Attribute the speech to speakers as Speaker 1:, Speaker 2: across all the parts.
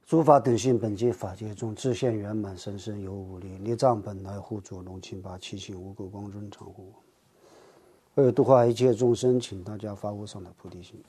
Speaker 1: 诸法等性本界法界中，自现圆满，神圣有无力，立藏本来护主龙清八七情无垢光尊常护。为了度化一切众生，请大家发无上的菩提心。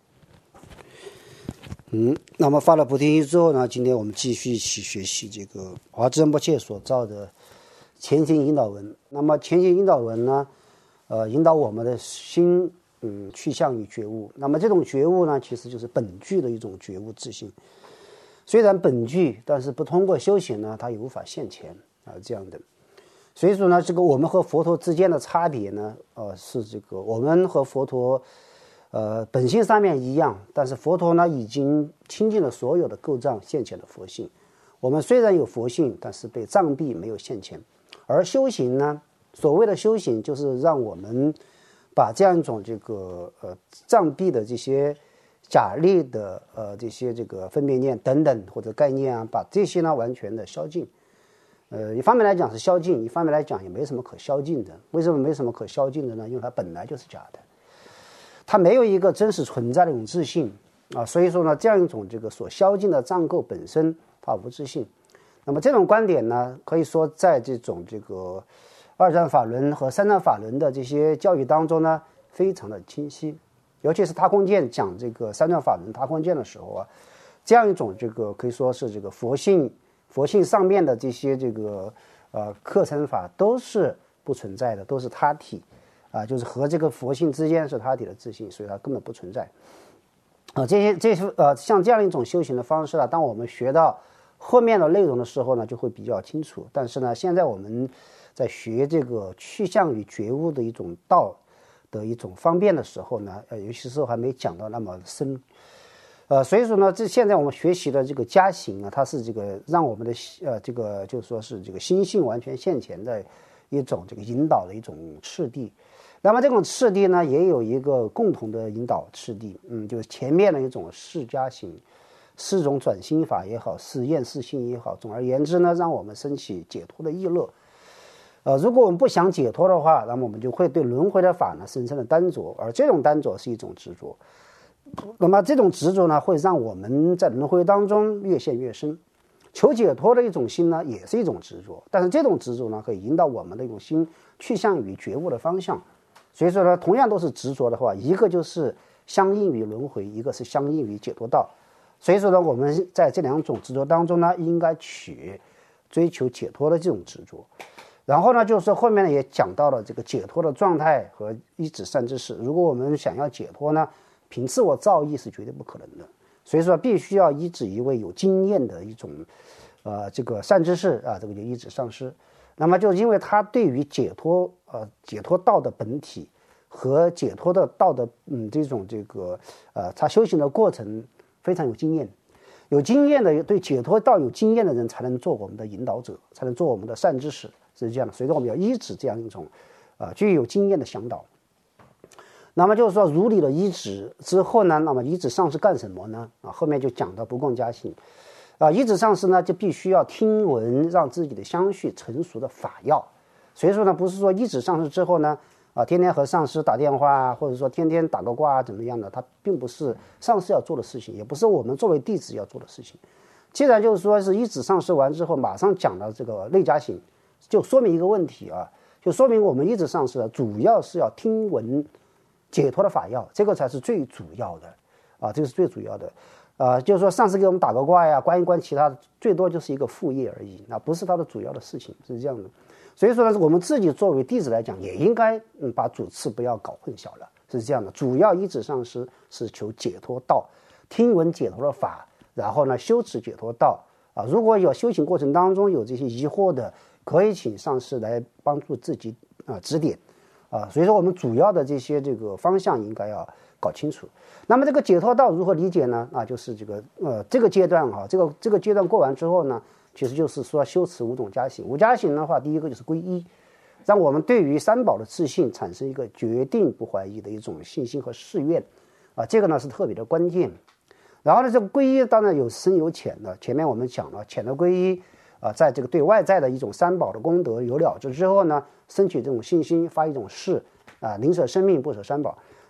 Speaker 1: 那么发了菩提心之后呢，今天我们继续一起学习这个华智仁波切所造的前行引导文。那么前行引导文呢，引导我们的心去向于觉悟。那么这种觉悟呢，其实就是本具的一种觉悟自性。虽然本具，但是不通过修行呢，它也无法现前这样的。所以说呢，这个我们和佛陀之间的差别呢，是这个我们和佛陀，本性上面一样，但是佛陀呢已经清净了所有的垢障，现前的佛性。我们虽然有佛性，但是被障蔽没有现前。而修行呢，所谓的修行就是让我们把这样一种这个障蔽的这些假立的这些这个分别念等等或者概念啊，把这些呢完全的消尽。一方面来讲是消尽，一方面来讲也没什么可消尽的。为什么没什么可消尽的呢？因为它本来就是假的，它没有一个真实存在的一种自性啊。所以说呢，这样一种这个所消尽的障垢本身它无自性。那么这种观点呢，可以说在这种这个二战法轮和三战法轮的这些教育当中呢，非常的清晰。尤其是他空见讲这个三段法轮他空见的时候啊，这样一种这个可以说是这个佛性上面的这些这个课程法都是不存在的，都是他体就是和这个佛性之间是他体的自性，所以它根本不存在这些像这样一种修行的方式当我们学到后面的内容的时候呢，就会比较清楚。但是呢，现在我们在学这个趋向于觉悟的一种道的一种方便的时候呢，有些时候还没讲到那么深，所以说呢，现在我们学习的这个加行它是这个让我们的这个就是说是这个心性完全现前的一种这个引导的一种次第。那么这种次第呢，也有一个共同的引导次第，就是前面的一种四加行，四种转心法也好，四厌四性也好，总而言之呢，让我们升起解脱的意乐。如果我们不想解脱的话，那么我们就会对轮回的法呢深深的单着，而这种单着是一种执着。那么这种执着呢，会让我们在轮回当中越陷越深。求解脱的一种心呢，也是一种执着，但是这种执着呢，可以引导我们的一种心去向于觉悟的方向。所以说呢，同样都是执着的话，一个就是相应于轮回，一个是相应于解脱道。所以说呢，我们在这两种执着当中呢，应该取追求解脱的这种执着。然后呢，就是后面呢也讲到了这个解脱的状态和一指善知识。如果我们想要解脱呢，凭自我造诣是绝对不可能的。所以说，必须要依止一位有经验的一种，这个善知识这个就依止上师。那么就因为他对于解脱道的本体和解脱的道的这种这个他修行的过程非常有经验。有经验的对解脱道有经验的人才能做我们的引导者，才能做我们的善知识。是这样的，所以说我们要依止这样一种具有经验的向导。那么就是说，如理的依止之后呢，那么依止上师干什么呢？后面就讲到不共加行依止上师呢，就必须要听闻让自己的相续成熟的法要。所以说呢，不是说依止上师之后呢天天和上师打电话或者说天天打个卦怎么样的，它并不是上师要做的事情，也不是我们作为弟子要做的事情。既然就是说是依止上师完之后，马上讲到这个内加行，就说明一个问题就说明我们依止上师主要是要听闻解脱的法要，这个才是最主要的这个是最主要的就是说上师给我们打个卦呀，关一关其他的，最多就是一个副业而已，不是他的主要的事情，是这样的。所以说呢，我们自己作为弟子来讲，也应该把主次不要搞混淆了，是这样的。主要依止上师是求解脱道，听闻解脱的法，然后呢修持解脱道如果有修行过程当中有这些疑惑的，可以请上师来帮助自己指点所以说我们主要的这些这个方向应该要搞清楚。那么这个解脱道如何理解呢？就是这个阶段这个阶段过完之后呢，其实就是说修持五种加行。五加行的话，第一个就是皈依，让我们对于三宝的自信产生一个决定不怀疑的一种信心和誓愿这个呢是特别的关键。然后呢，这个皈依当然有深有浅的，前面我们讲了浅的皈依在这个对外在的一种三宝的功德有了知之后呢，升起这种信心，发一种誓宁舍生命不舍三宝。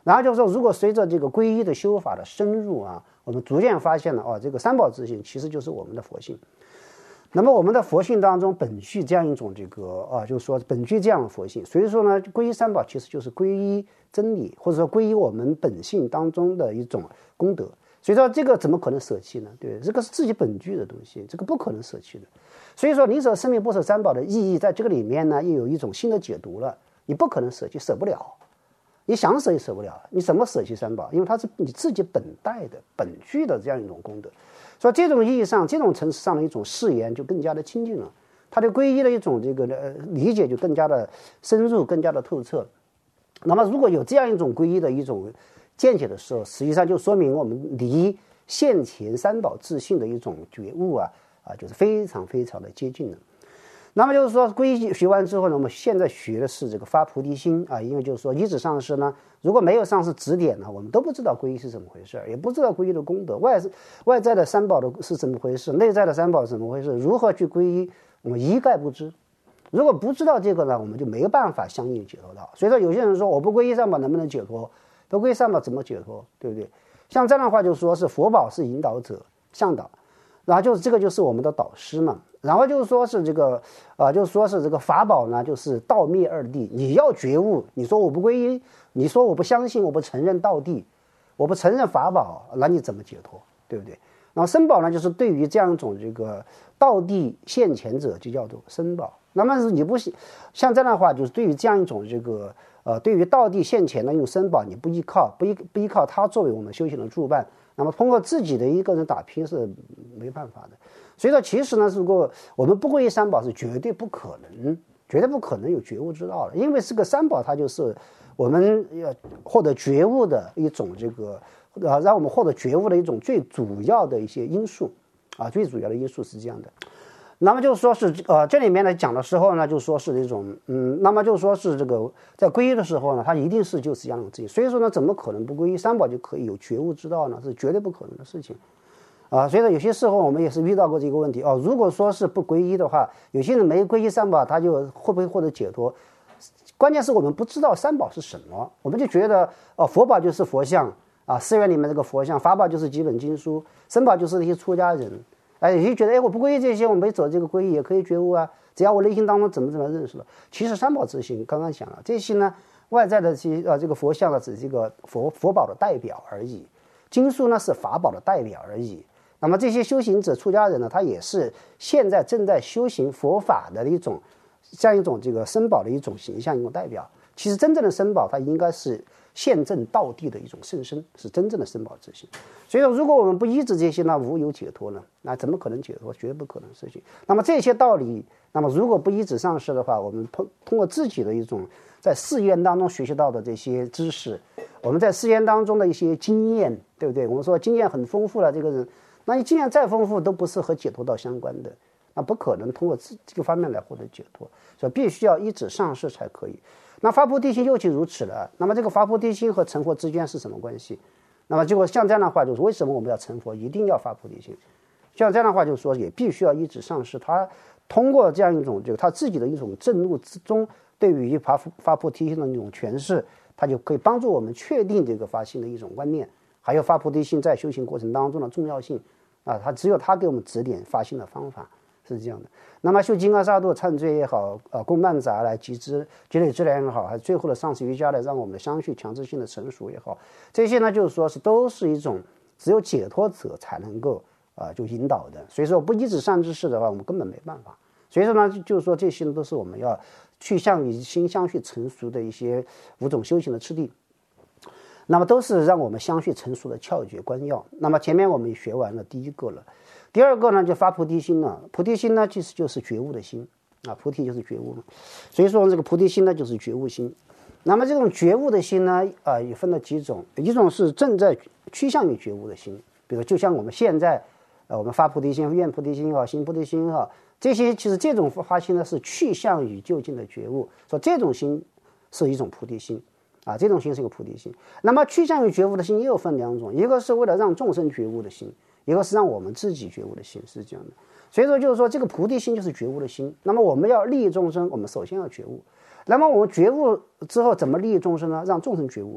Speaker 1: 然后就是说，如果随着这个皈依的修法的深入啊，我们逐渐发现了这个三宝自性其实就是我们的佛性。那么我们的佛性当中本具这样一种这个就是说本具这样的佛性，所以说呢，皈依三宝其实就是皈依真理，或者说皈依我们本性当中的一种功德。所以说这个怎么可能舍弃呢？对，这个是自己本具的东西，这个不可能舍弃的。所以说宁舍生命不舍三宝的意义，在这个里面呢，又有一种新的解读了。你不可能舍弃，舍不了。你想舍也舍不了，你怎么舍弃三宝？因为它是你自己本带的、本具的这样一种功德。所以这种意义上，这种层次上的一种誓言就更加的亲近了，他对皈依的一种这个理解就更加的深入、更加的透彻。那么，如果有这样一种皈依的一种见解的时候，实际上就说明我们离现前三宝自性的一种觉悟就是非常非常的接近了。那么就是说，皈依学完之后呢，我们现在学的是这个发菩提心因为就是说，依止上师呢，如果没有上师指点呢，我们都不知道皈依是怎么回事，也不知道皈依的功德，外在的三宝的是怎么回事，内在的三宝是怎么回事，如何去皈依，我们一概不知。如果不知道这个呢，我们就没有办法相应解脱到。所以说，有些人说我不皈依三宝能不能解脱？不皈依三宝怎么解脱？对不对？像这样的话，就说是佛宝是引导者、向导，然后就是这个就是我们的导师嘛。然后就是说是这个就是说是这个法宝呢，就是道灭二谛。你要觉悟，你说我不皈依，你说我不相信，我不承认道谛，我不承认法宝，那你怎么解脱？对不对？然后身宝呢，就是对于这样一种这个道谛现前者，就叫做身宝。那么你不像这样的话，就是对于这样一种这个对于道谛现前的用身宝，你不依靠它作为我们修行的助伴，那么通过自己的一个人打拼是没办法的。所以说，其实呢，如果我们不皈依三宝，是绝对不可能有觉悟之道的。因为这个三宝，它就是我们要获得觉悟的一种这个让我们获得觉悟的一种最主要的一些因素最主要的因素是这样的。那么就是说是这里面呢讲的时候呢，就说是这种那么就是说是这个在皈依的时候呢，它一定是就是这样的自己。所以说呢，怎么可能不皈依三宝就可以有觉悟之道呢？是绝对不可能的事情。所以说有些时候我们也是遇到过这个问题如果说是不皈依的话，有些人没皈依三宝，他就会不会获得解脱？关键是我们不知道三宝是什么，我们就觉得佛宝就是佛像寺院里面这个佛像，法宝就是几本经书，身宝就是那些出家人。有些觉得我不皈依这些，我没走这个皈依也可以觉悟只要我内心当中怎么认识了。其实三宝自性刚刚讲了，这些呢外在的这个佛像呢只是这个佛宝的代表而已，经书呢是法宝的代表而已。那么这些修行者出家人呢，他也是现在正在修行佛法的一种像一种这个身宝的一种形象，一种代表。其实真正的身宝，它应该是现证道谛的一种甚深，是真正的身宝自性。所以说，如果我们不依止这些呢，无有解脱呢，那怎么可能解脱？绝对不可能事情。那么这些道理，那么如果不依止上师的话，我们通过自己的一种在寺院当中学习到的这些知识，我们在寺院当中的一些经验，对不对？我们说经验很丰富了，这个人，那你经验再丰富，都不是和解脱道相关的，那不可能通过这个方面来获得解脱，所以必须要依止上师才可以。那发菩提心又其如此了。那么这个发菩提心和成佛之间是什么关系？那么结果像这样的话，就是为什么我们要成佛，一定要发菩提心？像这样的话，就是说也必须要依止上师，他通过这样一种就他自己的一种证悟之中，对于发菩提心的一种诠释，他就可以帮助我们确定这个发心的一种观念，还有发菩提心在修行过程当中的重要性他只有他给我们指点发心的方法。是这样的。那么修金刚萨埵忏罪也好，供曼杂来积累资粮也好，还是最后的上师瑜伽来让我们的相续强制性的成熟也好，这些呢就是说是都是一种只有解脱者才能够就引导的。所以说不依止善知识的话，我们根本没办法。所以说呢，就是说这些都是我们要去向与心相续成熟的一些5种修行的次第。那么都是让我们相续成熟的窍诀关要。那么前面我们学完了第一个了。第二个呢，就发菩提心了。菩提心呢，其实就是觉悟的心菩提就是觉悟嘛。所以说这个菩提心呢，就是觉悟心。那么这种觉悟的心呢，也分了几种。一种是正在趋向于觉悟的心，比如就像我们现在我们发菩提心、愿菩提心也好、行菩提心也好，这些其实这种发心呢是趋向于究竟的觉悟，说这种心是一种菩提心这种心是一个菩提心。那么趋向于觉悟的心又分2种，一个是为了让众生觉悟的心，一个是让我们自己觉悟的心，是这样的。所以说就是说这个菩提心就是觉悟的心。那么我们要利益众生，我们首先要觉悟。那么我们觉悟之后怎么利益众生呢？让众生觉悟。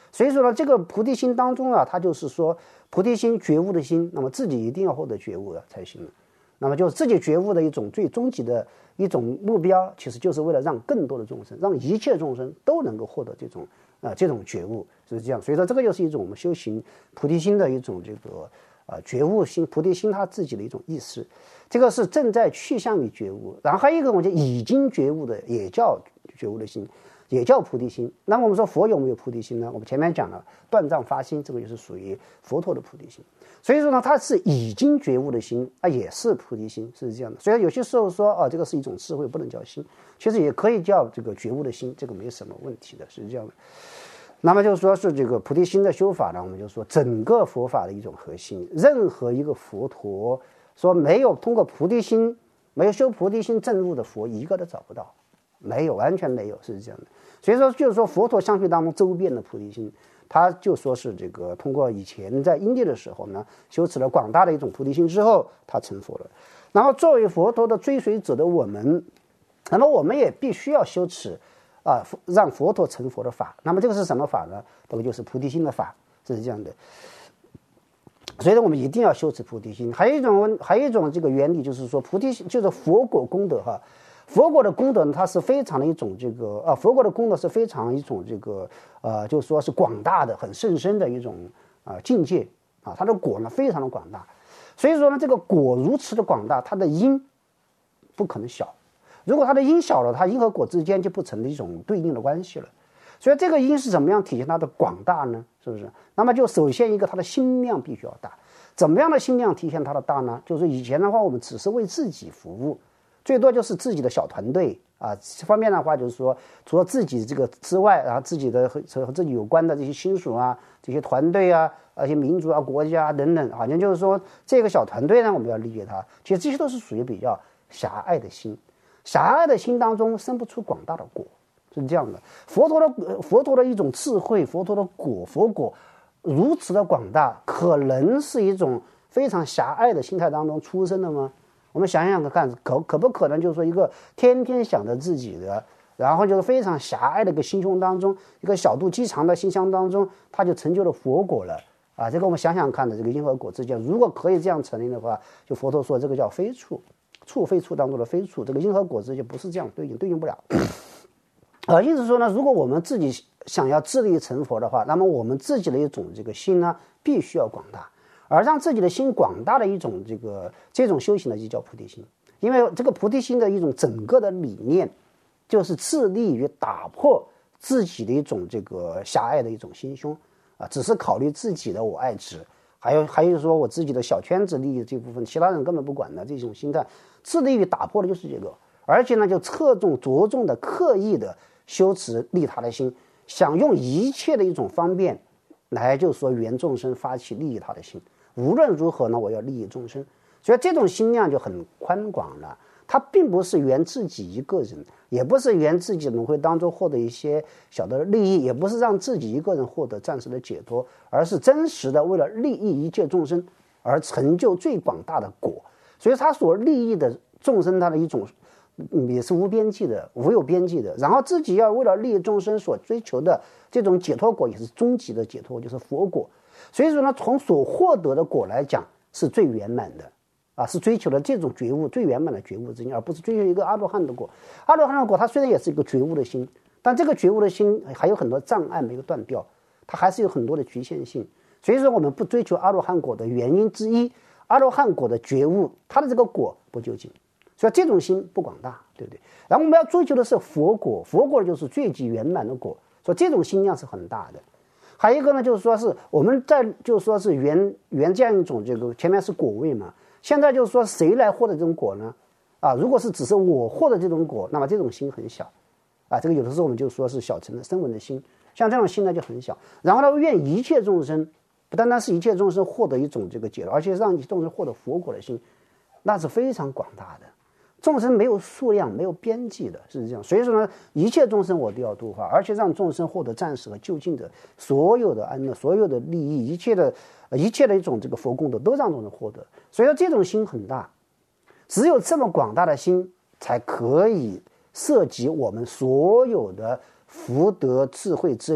Speaker 1: 所以说呢，这个菩提心当中啊，它就是说菩提心觉悟的心，那么自己一定要获得觉悟的才行。那么就是自己觉悟的一种最终极的一种目标，其实就是为了让更多的众生，让一切众生都能够获得这种觉悟，是这样。所以说这个就是一种我们修行菩提心的一种这个觉悟心，菩提心它自己的一种意识，这个是正在趋向于觉悟。然后还有一个我觉得已经觉悟的也叫觉悟的心，也叫菩提心。那么我们说佛有没有菩提心呢？我们前面讲了断障发心，这个就是属于佛陀的菩提心。所以说呢，它是已经觉悟的心啊，也是菩提心，是这样的。所以有些时候说这个是一种智慧，不能叫心，其实也可以叫这个觉悟的心，这个没什么问题的，是这样的。那么就是说是这个菩提心的修法呢，我们就说整个佛法的一种核心，任何一个佛陀说没有通过菩提心，没有修菩提心证入的佛，一个都找不到，没有，完全没有，是这样的。所以说就是说佛陀相续当中周遍的菩提心，他就说是这个通过以前在因地的时候呢，修持了广大的一种菩提心之后，他成佛了。然后作为佛陀的追随者的我们，那么我们也必须要修持让佛陀成佛的法。那么这个是什么法呢？这个就是菩提心的法，是这样的。所以呢，我们一定要修持菩提心。还有一种这个原理，就是说菩提心就是佛果功德哈。佛果的功德呢，它是非常的一种这个佛果的功德是非常一种这个就是说是广大的、很甚深的一种境界啊。它的果呢非常的广大，所以说呢，这个果如此的广大，它的因不可能小。如果它的因小了，它因和果之间就不成一种对应的关系了。所以这个因是怎么样体现它的广大呢？是不是？那么就首先一个，它的心量必须要大。怎么样的心量体现它的大呢？就是以前的话，我们只是为自己服务，最多就是自己的小团队啊。这方面的话，就是说除了自己这个之外，然后自己的和自己有关的这些亲属啊、这些团队啊、一些民族啊、国家啊等等，好像就是说这个小团队呢，我们要理解它。其实这些都是属于比较狭隘的心。狭隘的心当中生不出广大的果，是这样的。佛陀的一种智慧，佛陀的佛果如此的广大，可能是一种非常狭隘的心态当中出生的吗？我们想想看，可不可能就是说一个天天想着自己的，然后就是非常狭隘的一个心胸当中，一个小肚鸡肠的心箱当中，他就成就了佛果了啊！这个我们想想看的，这个因和果之间，如果可以这样成立的话，就佛陀说这个叫非处。处非处当中的非处，这个因和果之间不是这样对应不了。意思说呢，如果我们自己想要自力成佛的话，那么我们自己的一种这个心呢，必须要广大，而让自己的心广大的一种这种修行呢，就叫菩提心。因为这个菩提心的一种整个的理念，就是致力于打破自己的一种这个狭隘的一种心胸啊，只是考虑自己的我爱执。还有说我自己的小圈子利益这部分，其他人根本不管的这种心态，致力于打破的就是这个，而且呢，就着重的刻意的修持利他的心，想用一切的一种方便来就说圆众生发起利益他的心，无论如何呢，我要利益众生，所以这种心量就很宽广了。它并不是圆自己一个人，也不是圆自己轮回当中获得一些小的利益，也不是让自己一个人获得暂时的解脱，而是真实的为了利益一切众生而成就最广大的果。所以他所利益的众生，他的一种也是无边际的、无有边际的。然后自己要为了利益众生所追求的这种解脱果，也是终极的解脱，就是佛果。所以说呢，从所获得的果来讲，是最圆满的。是追求的这种觉悟最圆满的觉悟之心，而不是追求一个阿罗汉的果。阿罗汉的果，它虽然也是一个觉悟的心，但这个觉悟的心还有很多障碍没有断掉，它还是有很多的局限性。所以说，我们不追求阿罗汉果的原因之一，阿罗汉果的觉悟，它的这个果不究竟，所以这种心不广大，对不对？然后我们要追求的是佛果，佛果就是最极圆满的果，所以这种心量是很大的。还有一个呢，就是说是我们在就是说是圆这样一种这个前面是果位嘛。现在就是说，谁来获得这种果呢？如果是只是我获得这种果，那么这种心很小，这个有的时候我们就说是小乘的声闻的心，像这种心呢就很小。然后呢，愿一切众生，不单单是一切众生获得一种这个解脱，而且让众生获得佛果的心，那是非常广大的。众生没有数量，没有边际的，是这样。所以说呢，一切众生我都要度化，而且让众生获得暂时和就近的所有的安乐、所有的利益，一切的一种这个佛功德都让众生获得。所以说这种心很大，只有这么广大的心，才可以涉及我们所有的福德智慧资粮，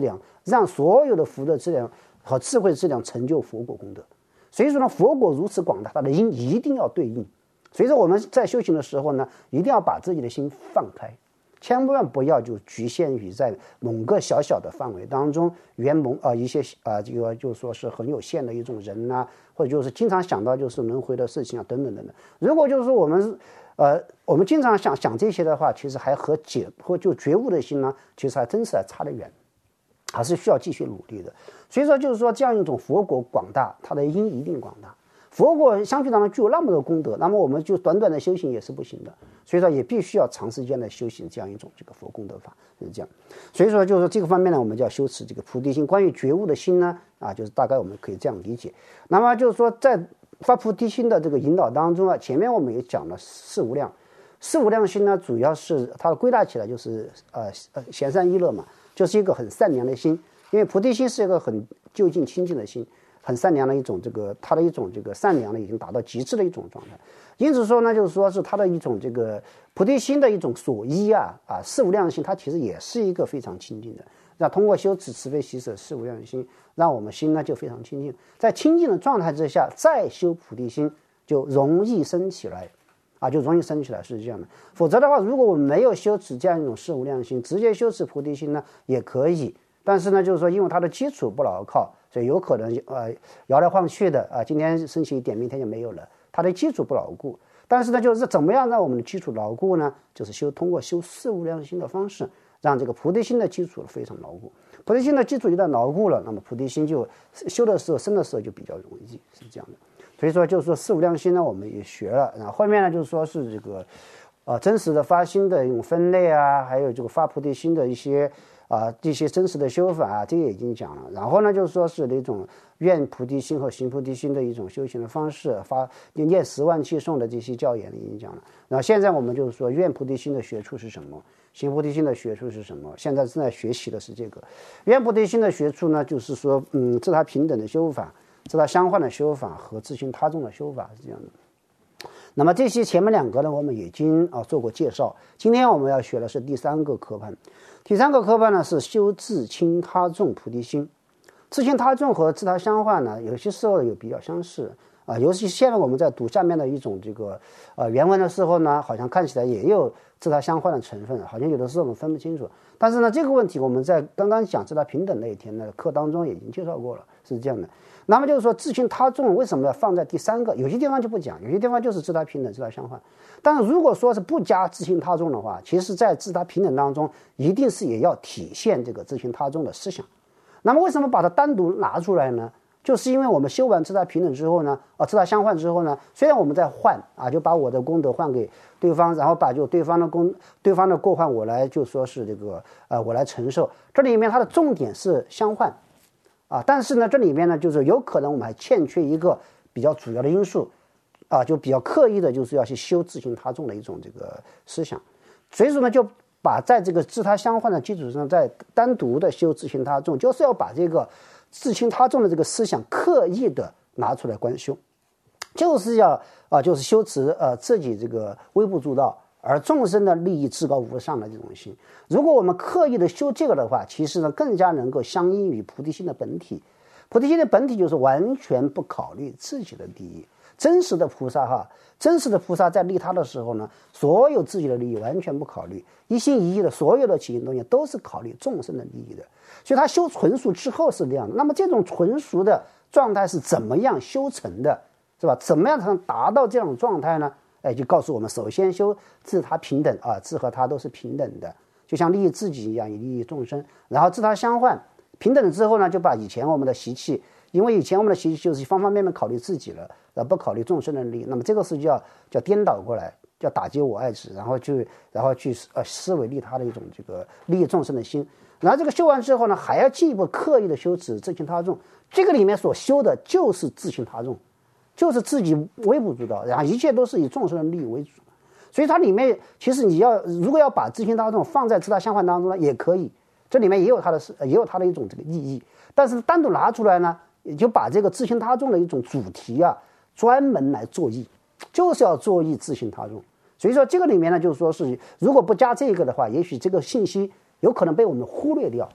Speaker 1: 让所有的福德质量和智慧质量成就佛果功德。所以说呢，佛果如此广大，它的因一定要对应。所以说我们在修行的时候呢，一定要把自己的心放开，千万不要就局限于在某个小小的范围当中圆蒙一些这个就是说是很有限的一种人呐，或者就是经常想到就是轮回的事情啊等等等等。如果就是说我们经常想这些的话，其实还和就觉悟的心呢，其实还真是还差得远，还是需要继续努力的。所以说就是说这样一种佛果广大，它的因一定广大。佛果相续当中具有那么多功德，那么我们就短短的修行也是不行的，所以说也必须要长时间的修行这样一种这个佛功德法，就是这样。所以说就是说这个方面呢，我们就要修持这个菩提心。关于觉悟的心呢，就是大概我们可以这样理解。那么就是说在发菩提心的这个引导当中前面我们也讲了四无量心呢，主要是它归纳起来就是贤善意乐嘛，就是一个很善良的心，因为菩提心是一个很就近亲近的心，很善良的一种它的一种善良呢已经达到极致的一种状态。因此说呢，就是说是它的一种菩提心的一种所依四无量心，它其实也是一个非常亲近的。那通过修持慈悲喜舍四无量心，让我们心呢就非常清净，在清净的状态之下再修菩提心就容易升起来是这样的。否则的话，如果我们没有修持这样一种四无量心，直接修持菩提心呢也可以，但是呢就是说因为它的基础不牢靠，所以有可能摇来晃去的今天升起一点，明天就没有了，它的基础不牢固。但是呢就是怎么样让我们的基础牢固呢？就是通过修四无量心的方式，让这个菩提心的基础非常牢固。菩提心的基础一旦牢固了，那么菩提心就修的时候生的时候就比较容易，是这样的。所以说就是说四无量心呢我们也学了，然后后面呢就是说是这个真实的发心的一种分类还有这个发菩提心的一些这些真实的修法这个也已经讲了。然后呢就是说是那种愿菩提心和行菩提心的一种修行的方式，念10万气诵的这些教言已经讲了。然后现在我们就是说愿菩提心的学处是什么，行菩提心的学处是什么，现在正在学习的是这个。愿菩提心的学处呢就是说自他平等的修法，自他相换的修法和自行他众的修法是这样的。那么这些前面两个呢我们已经做过介绍，今天我们要学的是第三个科判。第三个科判呢是修自轻他众菩提心。自轻他众和自他相换呢有些时候有比较相似尤其现在我们在读下面的一种原文的时候呢，好像看起来也有自他相换的成分，好像有的时候我们分不清楚。但是呢这个问题我们在刚刚讲自他平等那一天的课当中也已经介绍过了，是这样的。那么就是说自轻他众为什么要放在第三个？有些地方就不讲，有些地方就是自他平等自他相换。但是如果说是不加自轻他众的话，其实在自他平等当中一定是也要体现这个自轻他众的思想。那么为什么把它单独拿出来呢？就是因为我们修完自他平等之后呢自他相换之后呢，虽然我们在换就把我的功德换给对方，然后把就对方的过患我来就说是我来承受，这里面它的重点是相换但是呢这里面呢就是有可能我们还欠缺一个比较主要的因素就比较刻意的就是要去修自轻他众的一种思想。所以说呢就把在这个自他相换的基础上再单独的修自轻他众，就是要把这个自轻他众的这个思想刻意的拿出来观修，就是要就是修持自己微不足道而众生的利益至高无上的这种心。如果我们刻意的修这个的话，其实呢更加能够相应于菩提心的本体。菩提心的本体就是完全不考虑自己的利益。真实的菩萨在利他的时候呢，所有自己的利益完全不考虑，一心一意的所有的起心动念都是考虑众生的利益的。所以他修纯熟之后是这样的。那么这种纯熟的状态是怎么样修成的，是吧？怎么样才能达到这种状态呢？就告诉我们，首先修自他平等自和他都是平等的，就像利益自己一样，以利益众生。然后自他相换，平等之后呢，就把以前我们的习气，因为以前我们的习气就是方方面面考虑自己了，不考虑众生的利益。那么这个是叫颠倒过来，叫打击我爱子，然后去思维利他的一种利益众生的心。然后这个修完之后呢，还要进一步刻意的修持自轻他众。这个里面所修的就是自轻他众，就是自己微不足道，然后一切都是以众生的利益为主。所以它里面其实如果要把自轻他众放在自他相换当中呢，也可以，这里面也有它的一种意义。但是单独拿出来呢，也就把这个自轻他众的一种主题专门来作意，就是要作意自轻他众。所以说这个里面呢，就是说是如果不加这个的话，也许这个信息有可能被我们忽略掉。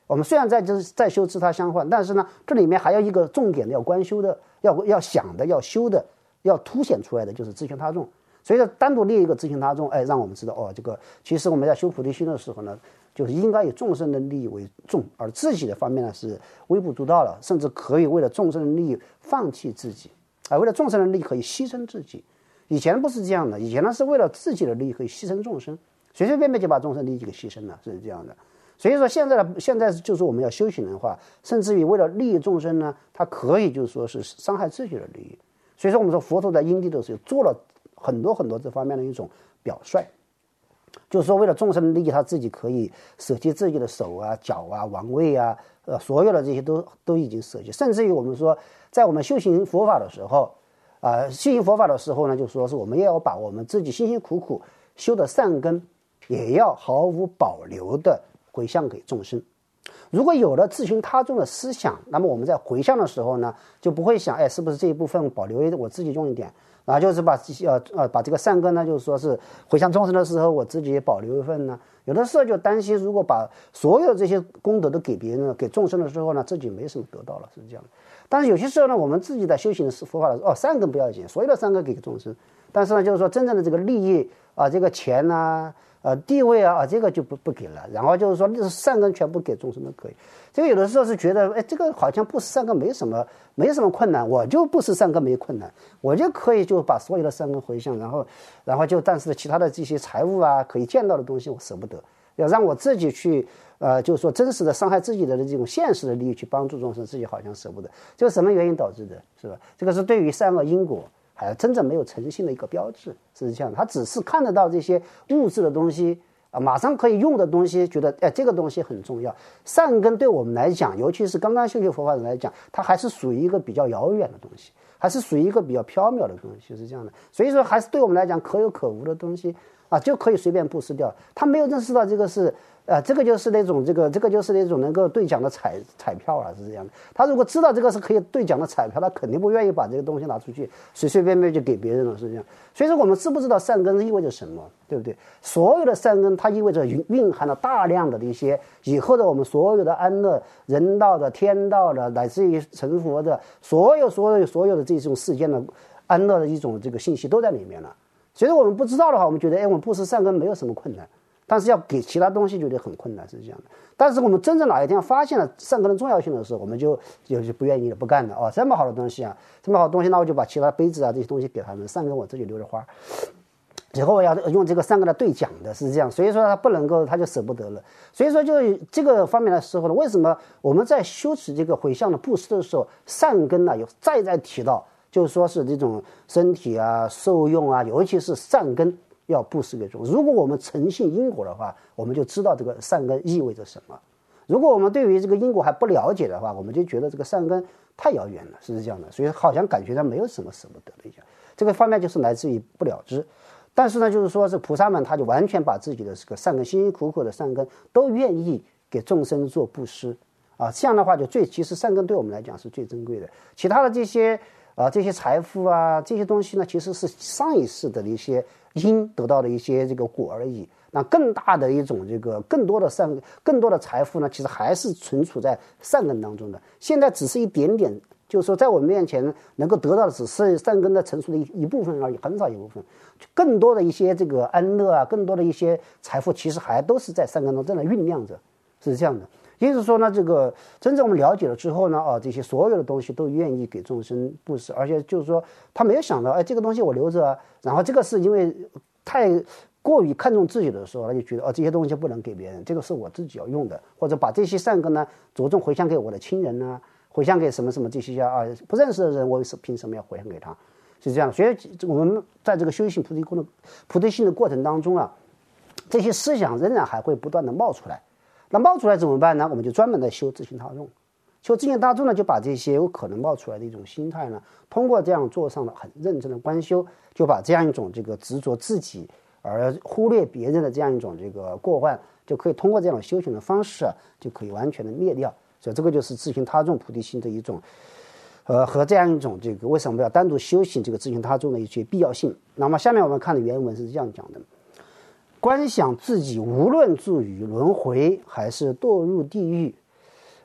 Speaker 1: 我们虽然在修自他相换，但是呢，这里面还有一个重点的要观修的，要想的，要修的，要凸显出来的就是自性他众。所以说，单独列一个自性他众，让我们知道这个其实我们在修菩提心的时候呢，就是应该以众生的利益为重，而自己的方面呢是微不足道了，甚至可以为了众生的利益放弃自己，为了众生的利益可以牺牲自己。以前不是这样的，以前呢是为了自己的利益可以牺牲众生，随随便便就把众生利益给牺牲了，是这样的。所以说现在就是我们要修行的话，甚至于为了利益众生呢，它可以就是说是伤害自己的利益。所以说我们说佛陀在因地的时候做了很多很多这方面的一种表率，就是说为了众生的利益，他自己可以舍弃自己的手啊、脚啊、王位啊，所有的这些都已经舍弃。甚至于我们说，在我们修行佛法的时候，修行佛法的时候呢，就说是我们也要把我们自己辛辛苦苦修的善根，也要毫无保留的回向给众生。如果有了自性他众的思想，那么我们在回向的时候呢，就不会想，是不是这一部分保留我自己用一点，然后就是把这个善根呢，就是说是回向众生的时候，我自己也保留一份呢。有的时候就担心，如果把所有这些功德都给别人、给众生的时候呢，自己没什么得到了，是这样的。但是有些时候呢，我们自己在修行佛法的时候，善根不要紧，所有的善根给众生，但是呢，就是说真正的这个利益这个钱啊。地位这个就不给了，然后就是说善根全部给众生都可以。这个有的时候是觉得，这个好像布施善根没什么困难，我就布施善根没困难，我就可以就把所有的善根回向，然后就但是其他的这些财物可以见到的东西我舍不得，要让我自己去就是说真实的伤害自己的这种现实的利益去帮助众生，自己好像舍不得，这个什么原因导致的，是吧？这个是对于善恶因果还真正没有诚信的一个标志，是这样的。他只是看得到这些物质的东西马上可以用的东西，觉得这个东西很重要。善根对我们来讲，尤其是刚刚修学佛法人来讲，它还是属于一个比较遥远的东西，还是属于一个比较缥缈的东西，是这样的。所以说，还是对我们来讲可有可无的东西就可以随便布施掉。他没有认识到这个是这个就是那种这个就是那种能够兑奖的彩票是这样的。他如果知道这个是可以兑奖的彩票，他肯定不愿意把这个东西拿出去随随便便就给别人了，是这样。所以说我们知不知道善根意味着什么，对不对？所有的善根它意味着蕴含了大量的一些以后的我们所有的安乐、人道的、天道的，乃至于成佛的所有的这种世间的安乐的一种这个信息都在里面了。所以我们不知道的话，我们觉得我们布施善根没有什么困难，但是要给其他东西觉得很困难，是这样的。但是我们真正哪一天发现了善根的重要性的时候，我们就不愿意了，不干了。这么好的东西这么好的东西，那我就把其他杯子这些东西给他们，善根我自己留着花。以后我要用这个善根来兑奖的，是这样。所以说他不能够，他就舍不得了。所以说就这个方面的时候呢，为什么我们在修持这个回向的布施的时候，善根有再提到，就是说是这种身体受用尤其是善根要布施给众。如果我们诚信因果的话，我们就知道这个善根意味着什么。如果我们对于这个因果还不了解的话，我们就觉得这个善根太遥远了，是这样的。所以好像感觉到没有什么舍不得的一样。这个方面就是来自于不了知。但是呢，就是说是菩萨们他就完全把自己的这个善根辛辛苦苦的善根都愿意给众生做布施这样的话其实善根对我们来讲是最珍贵的。其他的这些财富这些东西呢，其实是上一世的一些因得到的一些这个果而已。那更大的一种这个更多的财富呢，其实还是存储在善根当中的。现在只是一点点，就是说在我们面前能够得到的只是善根的成熟的一部分而已，很少一部分。更多的一些这个安乐更多的一些财富，其实还都是在善根中正在酝酿着，是这样的。也就是说呢，这个真正我们了解了之后呢，这些所有的东西都愿意给众生布施，而且就是说他没有想到，这个东西我留着然后这个是因为太过于看重自己的时候，他就觉得这些东西不能给别人，这个是我自己要用的，或者把这些善根呢着重回向给我的亲人回向给什么什么这些不认识的人，我凭什么要回向给他？是这样。所以我们在这个修行菩提心的过程当中这些思想仍然还会不断的冒出来。那冒出来怎么办呢？我们就专门的修自性他众。修自性他众呢，就把这些有可能冒出来的一种心态呢，通过这样做上了很认真的观修，就把这样一种这个执着自己而忽略别人的这样一种这个过患，就可以通过这样修行的方式就可以完全的灭掉。所以这个就是自性他众菩提心的一种和这样一种这个为什么要单独修行这个自性他众的一些必要性。那么下面我们看的原文是这样讲的：观想自己无论住于轮回还是堕入地狱，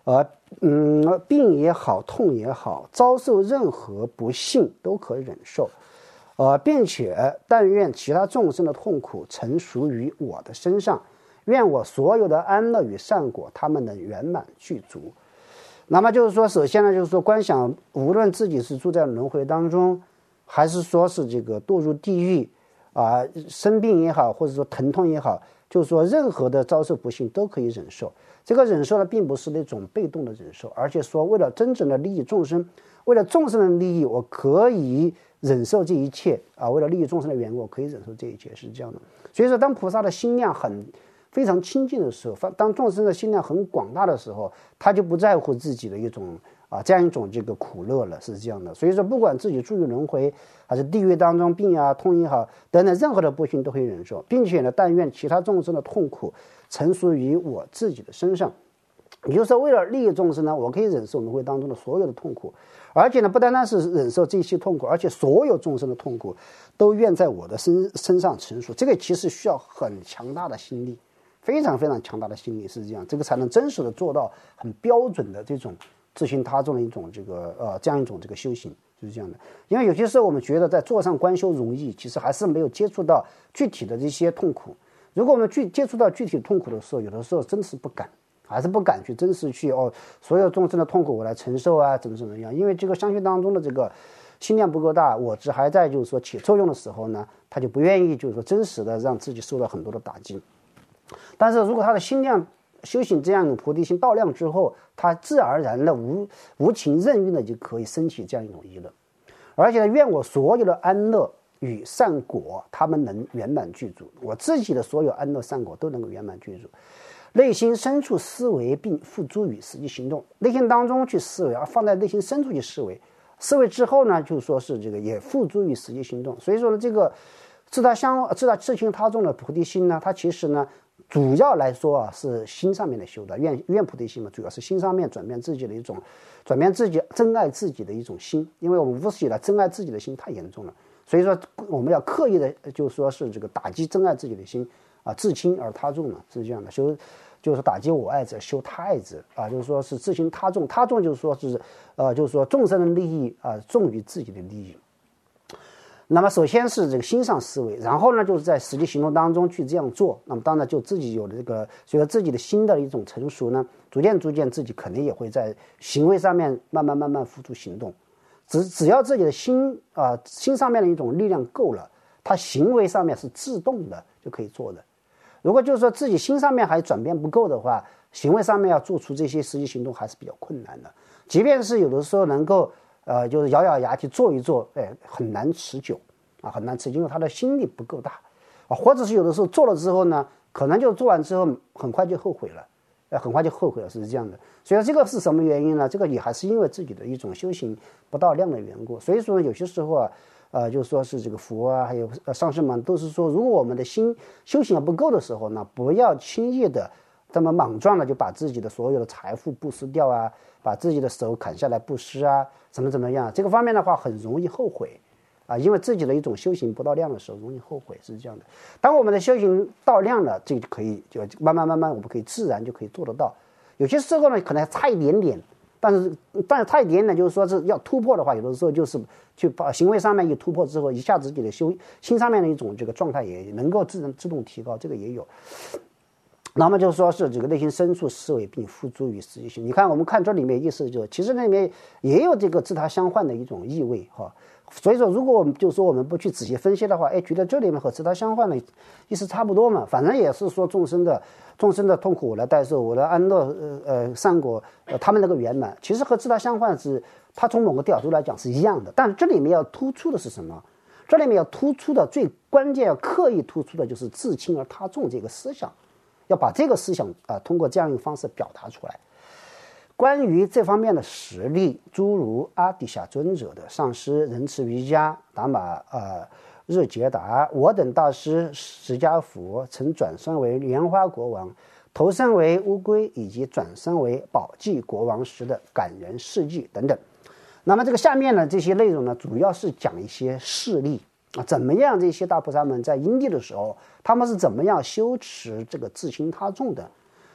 Speaker 1: 病也好，痛也好，遭受任何不幸都可忍受，并且但愿其他众生的痛苦成熟于我的身上，愿我所有的安乐与善果，他们能圆满具足。那么就是说，首先呢，就是说观想，无论自己是住在轮回当中，还是说是这个堕入地狱生病也好，或者说疼痛也好，就是说任何的遭受不幸都可以忍受。这个忍受呢，并不是那种被动的忍受，而且说为了真正的利益众生，为了众生的利益，我可以忍受这一切为了利益众生的缘故，我可以忍受这一切，是这样的。所以说，当菩萨的心量非常清净的时候，当众生的心量很广大的时候，他就不在乎自己的一种这样一种这个苦乐了，是这样的。所以说，不管自己住于轮回，还是地狱当中病痛也好等等，任何的不幸都可以忍受，并且呢，但愿其他众生的痛苦成熟于我自己的身上。也就是说，为了利益众生呢，我可以忍受轮回当中的所有的痛苦，而且呢，不单单是忍受这些痛苦，而且所有众生的痛苦都愿在我的身上成熟。这个其实需要很强大的心力，非常非常强大的心力，是这样，这个才能真实的做到很标准的这种自行他众的一种这样一种这个修行，就是这样的。因为有些时候我们觉得在座上观修容易，其实还是没有接触到具体的这些痛苦。如果我们接触到具体痛苦的时候，有的时候真是不敢，还是不敢去真实去所有众生的痛苦我来承受怎么样。因为这个相续当中的这个心量不够大，我执还在就是说起作用的时候呢，他就不愿意就是说真实的让自己受到很多的打击。但是如果他的心量修行这样的菩提心到量之后，他自然而然的无情任运的就可以升起这样一种意乐。而且呢，愿我所有的安乐与善果，他们能圆满具足，我自己的所有安乐善果都能够圆满具足。内心深处思维并付诸于实际行动，内心当中去思维，而放在内心深处去思维，思维之后呢，就说是这个也付诸于实际行动。所以说呢，这个自性他众的菩提心呢，它其实呢，主要来说是心上面的修的，愿菩提心嘛，主要是心上面转变自己珍爱自己的一种心。因为我们无始以来珍爱自己的心太严重了，所以说我们要刻意的就说是这个打击珍爱自己的心自轻而他重嘛，是这样的。就是打击我爱者，修他爱者就是说是自轻他重，他重就是说是就是说众生的利益重于自己的利益。那么首先是这个心上思维，然后呢就是在实际行动当中去这样做。那么当然就自己有了这个随着自己的心的一种成熟呢，逐渐自己肯定也会在行为上面慢慢付诸行动。只要自己的心上面的一种力量够了，他行为上面是自动的就可以做的。如果就是说自己心上面还转变不够的话，行为上面要做出这些实际行动还是比较困难的。即便是有的时候能够就是咬咬牙去做一做，很难持久很难持久，因为他的心力不够大或者是有的时候做了之后呢，可能就做完之后很快就后悔了，是这样的。所以这个是什么原因呢？这个也还是因为自己的一种修行不到量的缘故。所以说有些时候就说是这个佛还有上师们都是说，如果我们的心修行不够的时候呢，不要轻易的这么莽撞的就把自己的所有的财富布施掉把自己的手砍下来布施怎么样，这个方面的话很容易后悔因为自己的一种修行不到量的时候容易后悔，是这样的。当我们的修行到量了，这就可以就慢慢我们可以自然就可以做得到。有些时候呢可能还差一点点，但是差一点点就是说是要突破的话，有的时候就是去把行为上面一突破之后，一下子自己的心上面的一种这个状态也能够自动提高，这个也有。那么就是说是这个内心深处思维并付诸于实际行。你看我们看这里面意思其实那里面也有这个自他相换的一种意味所以说如果我们就是说我们不去仔细分析的话，觉得这里面和自他相换的意思差不多嘛，反正也是说众生的痛苦我来代受，我的安乐善果他们那个圆满，其实和自他相换是它从某个角度来讲是一样的。但是这里面要突出的是什么？这里面要突出的最关键要刻意突出的就是自轻而他重这个思想，要把这个思想通过这样一个方式表达出来。关于这方面的实例，诸如阿底峡尊者的上师仁慈瑜伽达玛日杰达，我等大师释迦佛曾转生为莲花国王，投生为乌龟，以及转生为宝济国王时的感人事迹等等。那么这个下面呢，这些内容呢，主要是讲一些事例怎么样这些大菩萨们在因地的时候，他们是怎么样修持这个自轻他重的。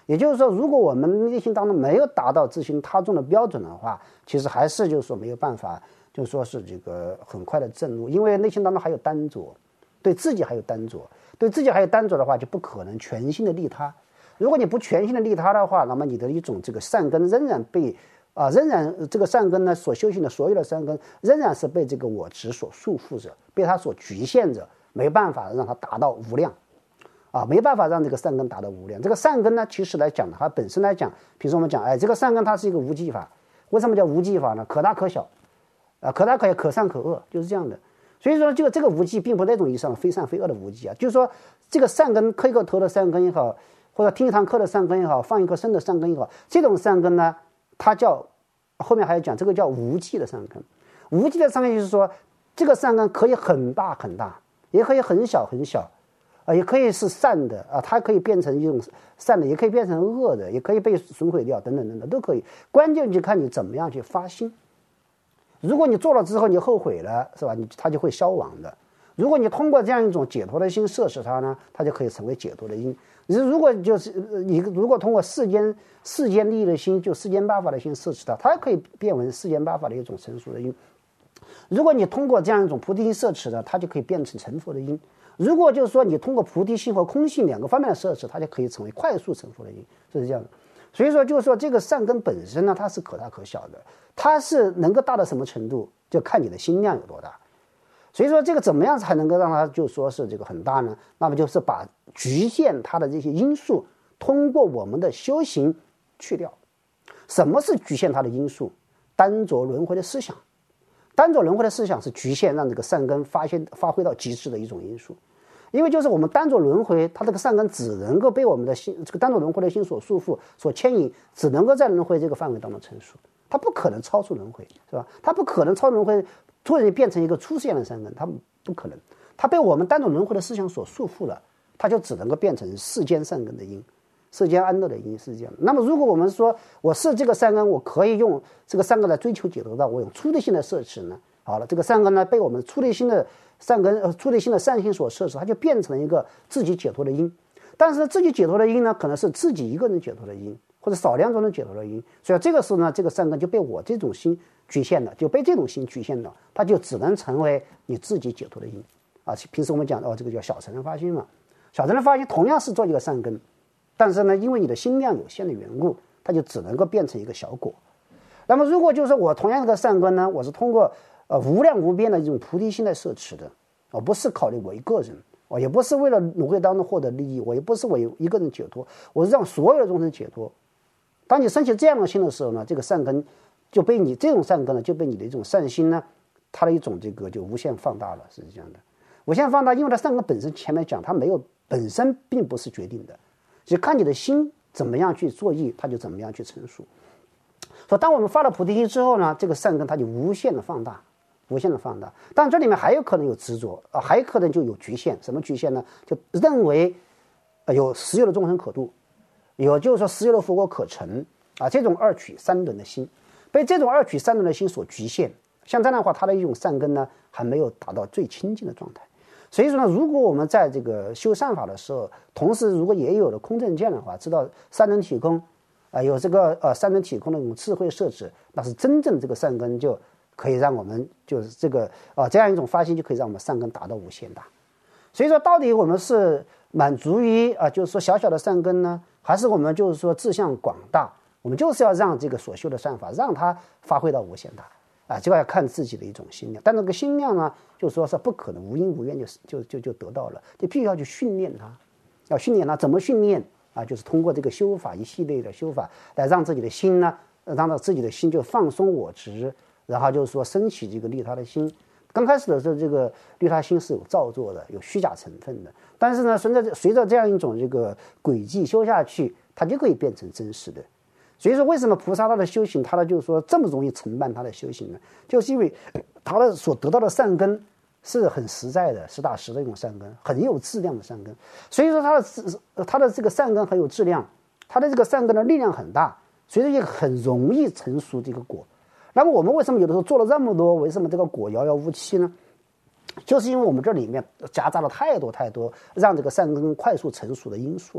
Speaker 1: 也就是说，如果我们内心当中没有达到自行他重的标准的话，其实还是就是说没有办法，就是说是这个很快的证悟，因为内心当中还有单着，对自己还有单着，对自己还有单着的话，就不可能全心的利他。如果你不全心的利他的话，那么你的一种这个善根仍然被仍然这个善根呢所修行的所有的善根仍然是被这个我执所束缚着，被它所局限着，没办法让它达到无量。没办法让这个善根达到无量。这个善根呢，其实来讲它本身来讲，比如说我们讲，这个善根它是一个无记法。为什么叫无记法呢？可大可小，可大可小，可善可恶，就是这样的。所以说，就这个无记，并不是那种意义上的非善非恶的无记啊，就是说，这个善根，磕一个头的善根也好，或者听一堂课的善根也好，放一颗生的善根也好，这种善根呢，它叫后面还要讲，这个叫无记的善根。无记的善根就是说，这个善根可以很大很大，也可以很小很小。也可以是善的它可以变成一种善的，也可以变成恶的，也可以被损毁掉，等等等等都可以。关键就看你怎么样去发心。如果你做了之后你后悔了，是吧？它就会消亡的。如果你通过这样一种解脱的心摄持它呢，它就可以成为解脱的因。如果就是你如果通过世间利益的心，就世间八法的心摄持它，它可以变为世间八法的一种成熟的因。如果你通过这样一种菩提心摄持的，它就可以变成成佛的因。如果就是说你通过菩提心和空性两个方面的摄持，它就可以成为快速成佛的因，是这样的。所以说就是说这个善根本身呢，它是可大可小的，它是能够大到什么程度，就看你的心量有多大。所以说这个怎么样才能够让它就说是这个很大呢？那么就是把局限它的这些因素，通过我们的修行去掉。什么是局限它的因素？单着轮回的思想。单着轮回的思想是局限让这个善根发挥到极致的一种因素。因为就是我们单着轮回，它这个善根只能够被我们的心，这个单着轮回的心所束缚、所牵引，只能够在轮回这个范围当中成熟，它不可能超出轮回，是吧？它不可能超轮回，突然变成一个出世间的善根，它不可能。它被我们单着轮回的思想所束缚了，它就只能够变成世间善根的因，世间安乐的因，是这样的。那么如果我们说我是这个善根，我可以用这个善根来追求解脱道，我用出离心来摄持呢？好了，这个善根呢被我们出离心的善根出离心的善心所摄持，它就变成了一个自己解脱的因。但是自己解脱的因呢，可能是自己一个人解脱的因，或者少量中人解脱的因。所以这个时候呢，这个善根就被我这种心局限了，就被这种心局限了，它就只能成为你自己解脱的因平时我们讲这个叫小乘人发心嘛，小乘人发心同样是做一个善根，但是呢，因为你的心量有限的缘故，它就只能够变成一个小果。那么如果就是说我同样的善根呢，我是通过无量无边的一种菩提心来摄持的，不是考虑我一个人，也不是为了轮回当中获得利益，我也不是我一个人解脱，我是让所有的众生解脱。当你升起这样的心的时候呢，这个善根就被你这种善根呢，就被你的一种善心呢，它的一种这个就无限放大了，是这样的。无限放大，因为它善根本身前面讲它没有本身并不是决定的，就看你的心怎么样去作意，它就怎么样去成熟。说当我们发了菩提心之后呢，这个善根它就无限的放大，无限的放大。但这里面还有可能有执着还有可能就有局限。什么局限呢？就认为有实有的众生可度，有就是说实有的佛果可成这种二取三轮的心，被这种二取三轮的心所局限。像这样的话，它的一种善根呢还没有达到最清净的状态。所以说呢，如果我们在这个修善法的时候，同时如果也有了空正见的话，知道三轮体空有这个三轮体空的这种智慧摄持，那是真正这个善根就可以让我们就是这个这样一种发心就可以让我们善根达到无限大。所以说到底我们是满足于就是说小小的善根呢，还是我们就是说志向广大，我们就是要让这个所修的善法让它发挥到无限大就要看自己的一种心量。但这个心量呢，就说是不可能无因无缘就得到了，就必须要去训练它，要训练它。怎么训练就是通过这个修法一系列的修法来让自己的心呢，让到自己的心就放松我执，然后就是说升起这个利他的心。刚开始的时候，这个利他心是有造作的，有虚假成分的，但是呢，随着这样一种这个轨迹修下去，它就可以变成真实的。所以说，为什么菩萨他的修行，他的就是说这么容易承办他的修行呢？就是因为他的所得到的善根是很实在的、实打实的一种善根，很有质量的善根。所以说他的这个善根很有质量，他的这个善根的力量很大，所以说也很容易成熟这个果。那么我们为什么有的时候做了这么多，为什么这个果遥遥无期呢？就是因为我们这里面夹杂了太多让这个善根快速成熟的因素了。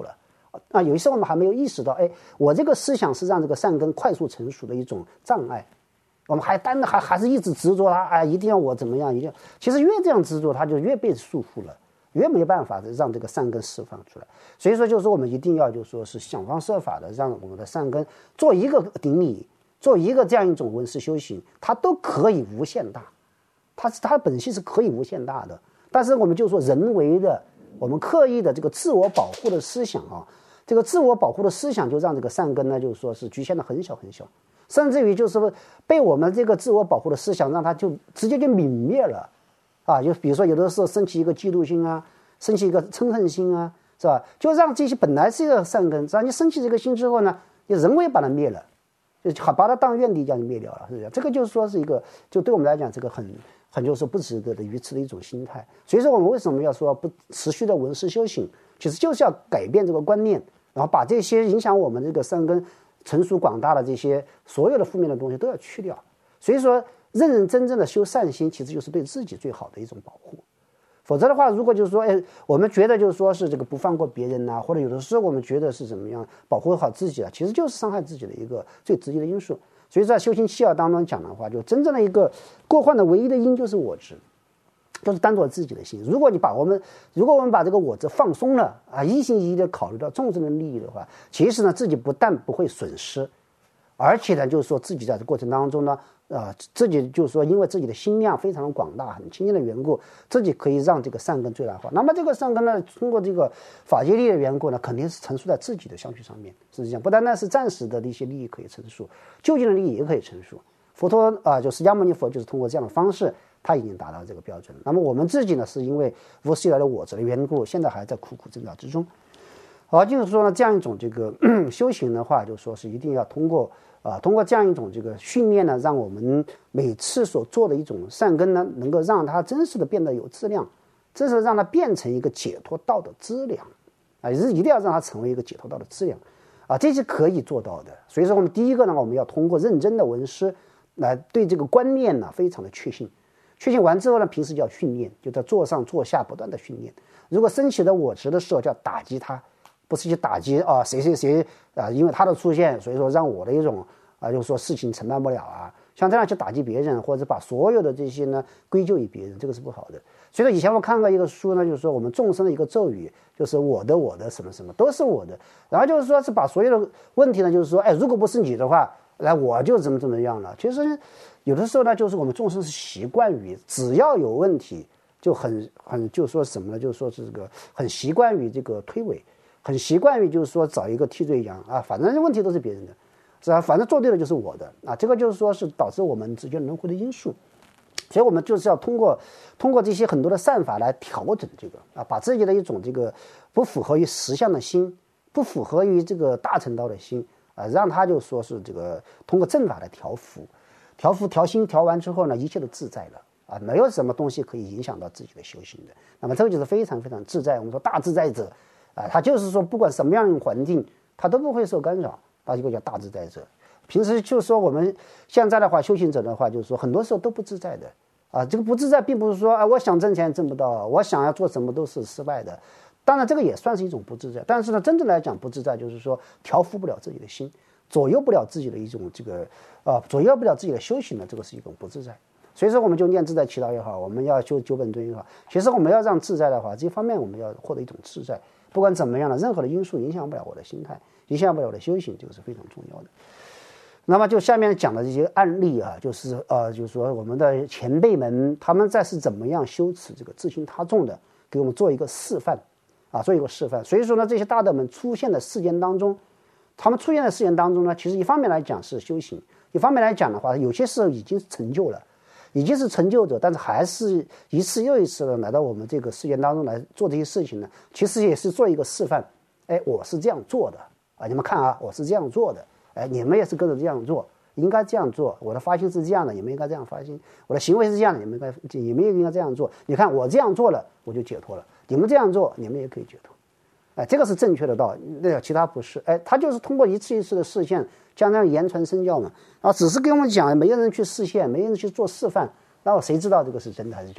Speaker 1: 啊，有一时候我们还没有意识到，我这个思想是让这个善根快速成熟的一种障碍。我们还是一直执着它，一定要我怎么样，一定要。其实越这样执着，它就越被束缚了，越没办法让这个善根释放出来。所以说，就是说我们一定要就是说是想方设法的让我们的善根做一个顶礼，做一个这样一种闻思修行，它都可以无限大，它本性是可以无限大的。但是我们就说人为的，我们刻意的这个自我保护的思想啊，这个自我保护的思想就让这个善根呢，就是说是局限的很小很小。甚至于就是被我们这个自我保护的思想让它就直接就泯灭了啊！就比如说有的时候升起一个嫉妒心啊，升起一个嗔恨心啊，是吧？就让这些本来是一个善根，让你升起这个心之后呢，就人为把它灭了，就好把它当怨敌这样灭掉了，是不是？这个就是说是一个，就对我们来讲，这个很就是不值得的愚痴的一种心态。所以说我们为什么要说不持续的闻思修行，其实就是要改变这个观念，然后把这些影响我们这个善根成熟广大的这些所有的负面的东西都要去掉。所以说认认真真的修善心，其实就是对自己最好的一种保护。否则的话，如果就是说我们觉得就是说是这个不放过别人呐，或者有的时候我们觉得是怎么样保护好自己啊，其实就是伤害自己的一个最直接的因素。所以在修行7要当中讲的话，就真正的一个过患的唯一的因就是我执，就是单着自己的心。如果我们把这个我执放松了啊，一心一意的考虑到众生的利益的话，其实呢自己不但不会损失，而且呢就是说自己在这过程当中呢自己就是说因为自己的心量非常的广大，很清净的缘故，自己可以让这个善根最大化。那么这个善根呢，通过这个法界力的缘故呢，肯定是陈述在自己的相续上面。实际上不单单是暂时的一些利益可以陈述，究竟的利益也可以陈述。佛陀就释迦牟尼佛就是通过这样的方式，他已经达到这个标准。那么我们自己呢，是因为无始以来的我执的缘故，现在还在苦苦挣扎之中。就是说呢，这样一种这个修行的话，就是说是一定要通过这样一种这个训练呢，让我们每次所做的一种善根呢，能够让它真实的变得有质量，真实的让它变成一个解脱道的资粮也是一定要让它成为一个解脱道的资粮这是可以做到的。所以说我们第一个呢，我们要通过认真的闻思来对这个观念呢非常的确信完之后呢，平时就要训练，就在坐上坐下不断的训练。如果升起的我执的时候，就要打击它，不是去打击谁因为他的出现，所以说让我的一种就是说事情承办不了像这样去打击别人，或者把所有的这些呢归咎于别人，这个是不好的。所以说以前我看过一个书呢，就是说我们众生的一个咒语，就是我的什么什么都是我的，然后就是说是把所有的问题呢，就是说如果不是你的话，来我就怎么样了。其实有的时候呢，就是我们众生是习惯于只要有问题就很就是说什么呢，就是说是这个很习惯于这个推诿，很习惯于就是说找一个替罪羊反正问题都是别人的，是吧？反正做对了就是我的这个就是说是导致我们直接轮回的因素。所以我们就是要通过这些很多的善法来调整这个把自己的一种这个不符合于实相的心，不符合于这个大乘道的心让他就说是这个通过正法来调心调完之后呢，一切都自在了没有什么东西可以影响到自己的修行的。那么这个就是非常非常自在。我们说大自在者他就是说不管什么样的环境他都不会受干扰，这个叫大自在者。平时就说我们现在的话，修行者的话就是说很多时候都不自在的这个不自在并不是说我想挣钱挣不到，我想要做什么都是失败的。当然这个也算是一种不自在，但是呢真正来讲不自在就是说调伏不了自己的心，左右不了自己的一种这个左右不了自己的修行呢，这个是一种不自在。所以说我们就念自在祈祷也好，我们要修九本尊也好，其实我们要让自在的话，这方面我们要获得一种自在。不管怎么样的，任何的因素影响不了我的心态，影响不了我的修行，这个是非常重要的。那么就下面讲的这些案例就是说我们的前辈们他们在是怎么样修持这个自心他重的，给我们做一个示范做一个示范。所以说呢，这些大德们出现的世间当中，他们出现的世间当中呢，其实一方面来讲是修行，一方面来讲的话，有些时候已经成就了，已经是成就者，但是还是一次又一次的来到我们这个世间当中来做这些事情呢，其实也是做一个示范。我是这样做的你们看我是这样做的，你们也是跟着这样做，应该这样做。我的发心是这样的，你们应该这样发心；我的行为是这样的，你们也应该这样做。你看我这样做了，我就解脱了；你们这样做，你们也可以解脱。这个是正确的道，其他不是。他就是通过一次一次的示现，将这样言传身教嘛。只是给我们讲，没有人去示现，没有人去做示范，那谁知道这个是真的还是假的？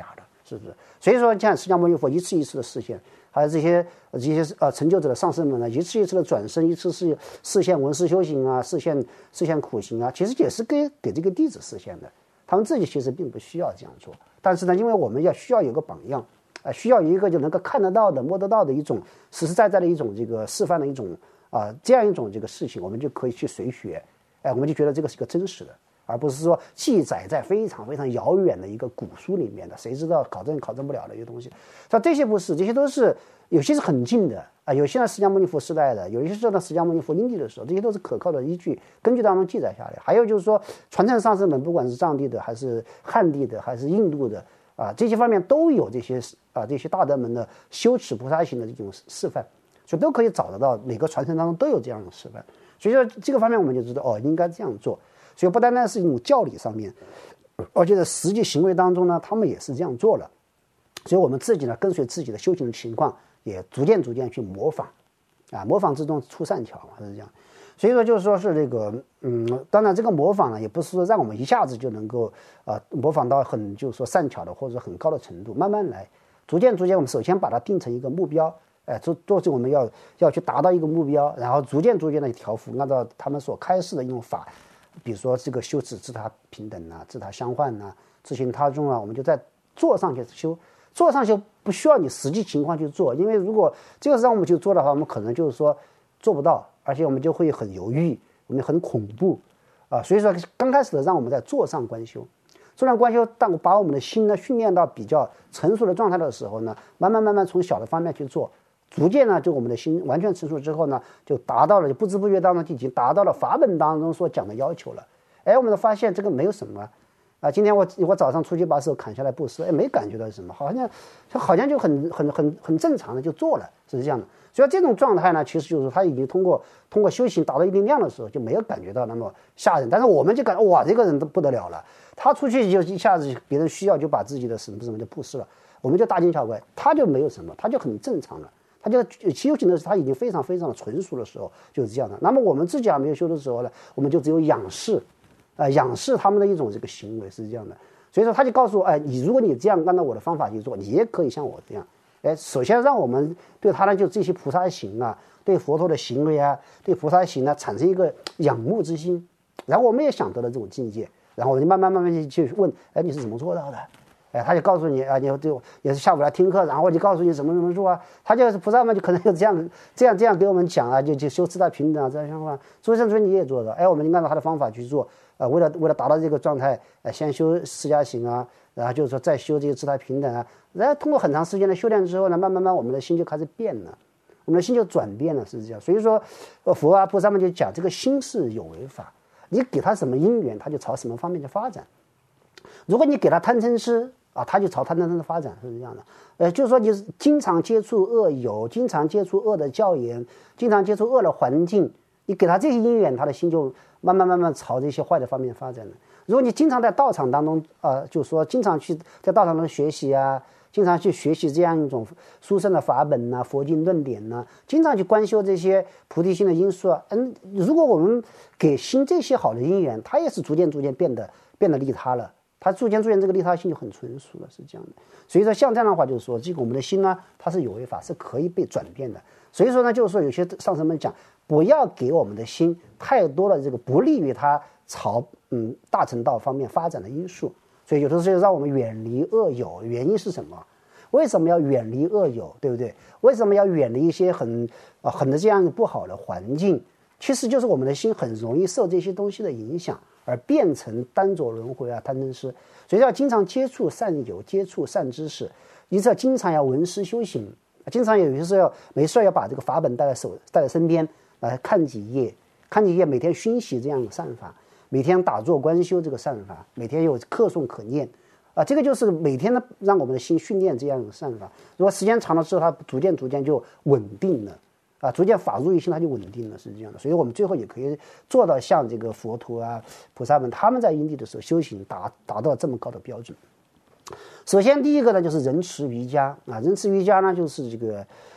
Speaker 1: 是不是？所以说，像释迦牟尼佛一次一次的示现，还有这些成就者的上师们呢，一次一次的转生，一次是示现闻思修行啊，示现苦行啊，其实也是给这个弟子示现的。他们自己其实并不需要这样做，但是呢，因为我们需要有个榜样，需要有一个就能够看得到的、摸得到的一种实实在在的一种这个示范的一种这样一种这个事情，我们就可以去随学，我们就觉得这个是个真实的。而不是说记载在非常非常遥远的一个古书里面的，谁知道考证不了的一些东西。所以这些不是，这些都是有些是很近的有些呢释迦牟尼佛时代的，有些是呢释迦牟尼佛因地的时候，这些都是可靠的依据，根据当中记载下来。还有就是说，传承上师们，不管是藏地的，还是汉地的，还是印度的这些方面都有这些大德们的修持菩萨行的这种示范，所以都可以找得到，每个传承当中都有这样的示范。所以说这个方面我们就知道应该这样做。所以不单单是一种教理上面，而且在实际行为当中呢，他们也是这样做了。所以我们自己呢，跟随自己的修行的情况，也逐渐去模仿，模仿之中出善巧嘛，是这样。所以说就是说是这个，当然这个模仿呢，也不是说让我们一下子就能够模仿到很就是说善巧的或者很高的程度，慢慢来，逐渐我们首先把它定成一个目标，做我们要去达到一个目标，然后逐渐的调伏，按照他们所开示的一种法。比如说这个修持自他平等自他相换自行他中我们就在做上去修，做上修不需要你实际情况去做，因为如果这个是让我们去做的话，我们可能就是说做不到，而且我们就会很犹豫，我们很恐怖所以说刚开始的让我们在做上观修，当把我们的心呢训练到比较成熟的状态的时候呢，慢慢从小的方面去做。逐渐呢，就我们的心完全成熟之后呢，就达到了，就不知不觉当中就已经达到了法本当中所讲的要求了。我们就发现这个没有什么今天我早上出去把手砍下来布施，没感觉到什么，好像就很正常的就做了，是这样的。所以这种状态呢，其实就是他已经通过修行达到一定量的时候，就没有感觉到那么吓人。但是我们就感觉哇，这个人都不得了了，他出去就一下子别人需要就把自己的什么就布施了，我们就大惊小怪，他就没有什么，他就很正常了。他就修行的时候，他已经非常的纯熟的时候，就是这样的。那么我们自己还没有修的时候呢，我们就只有仰视他们的一种这个行为，是这样的。所以说他就告诉我，如果你这样按照我的方法去做，你也可以像我这样。首先让我们对他呢，就这些菩萨行对佛陀的行为对菩萨行产生一个仰慕之心，然后我们也想得了这种境界，然后我就慢慢去问，你是怎么做到的？他就告诉你你就也是下午来听课，然后我就告诉你怎么做他就是菩萨们就可能就这样给我们讲就修自他平等这样相关。诸圣尊你也做到，我们就按照他的方法去做，为了达到这个状态，先修释迦行然后就是说再修这个自他平等然后通过很长时间的修炼之后呢，慢慢我们的心就开始变了，我们的心就转变了，是这样。所以说佛菩萨们就讲这个心是有为法，你给他什么因缘，他就朝什么方面去发展。如果你给他贪嗔痴他就朝贪嗔痴的发展，是这样的。就是说你经常接触恶友，经常接触恶的教言，经常接触恶的环境，你给他这些因缘，他的心就慢慢朝这些坏的方面发展了。如果你经常在道场当中就是说经常去在道场中学习经常去学习这样一种殊胜的法本佛经论点经常去观修这些菩提心的因素如果我们给心这些好的因缘，它也是逐渐变得利他了，它逐渐这个利他性就很纯熟了，是这样的。所以说像这样的话，就是说这个我们的心它是有为法，是可以被转变的。所以说呢，就是说有些上师们讲，不要给我们的心太多的这个不利于它朝大乘道方面发展的因素。所以有的时候让我们远离恶友，原因是什么？为什么要远离恶友，对不对？为什么要远离一些很的这样不好的环境？其实就是我们的心很容易受这些东西的影响，而变成单着轮回贪嗔痴。所以要经常接触善友，接触善知识，因此要经常要闻思修行，经常有些时候没事要把这个法本带在身边来看几页，每天熏习这样的善法，每天打坐观修这个善法，每天有课诵可念这个就是每天呢让我们的心训练这样的善法。如果时间长了之后，它逐渐就稳定了逐渐法入于心，它就稳定了，是这样的。所以我们最后也可以做到像这个佛陀菩萨们他们在因地的时候修行达到这么高的标准。首先第一个呢就是仁慈瑜伽仁慈瑜伽呢就是这个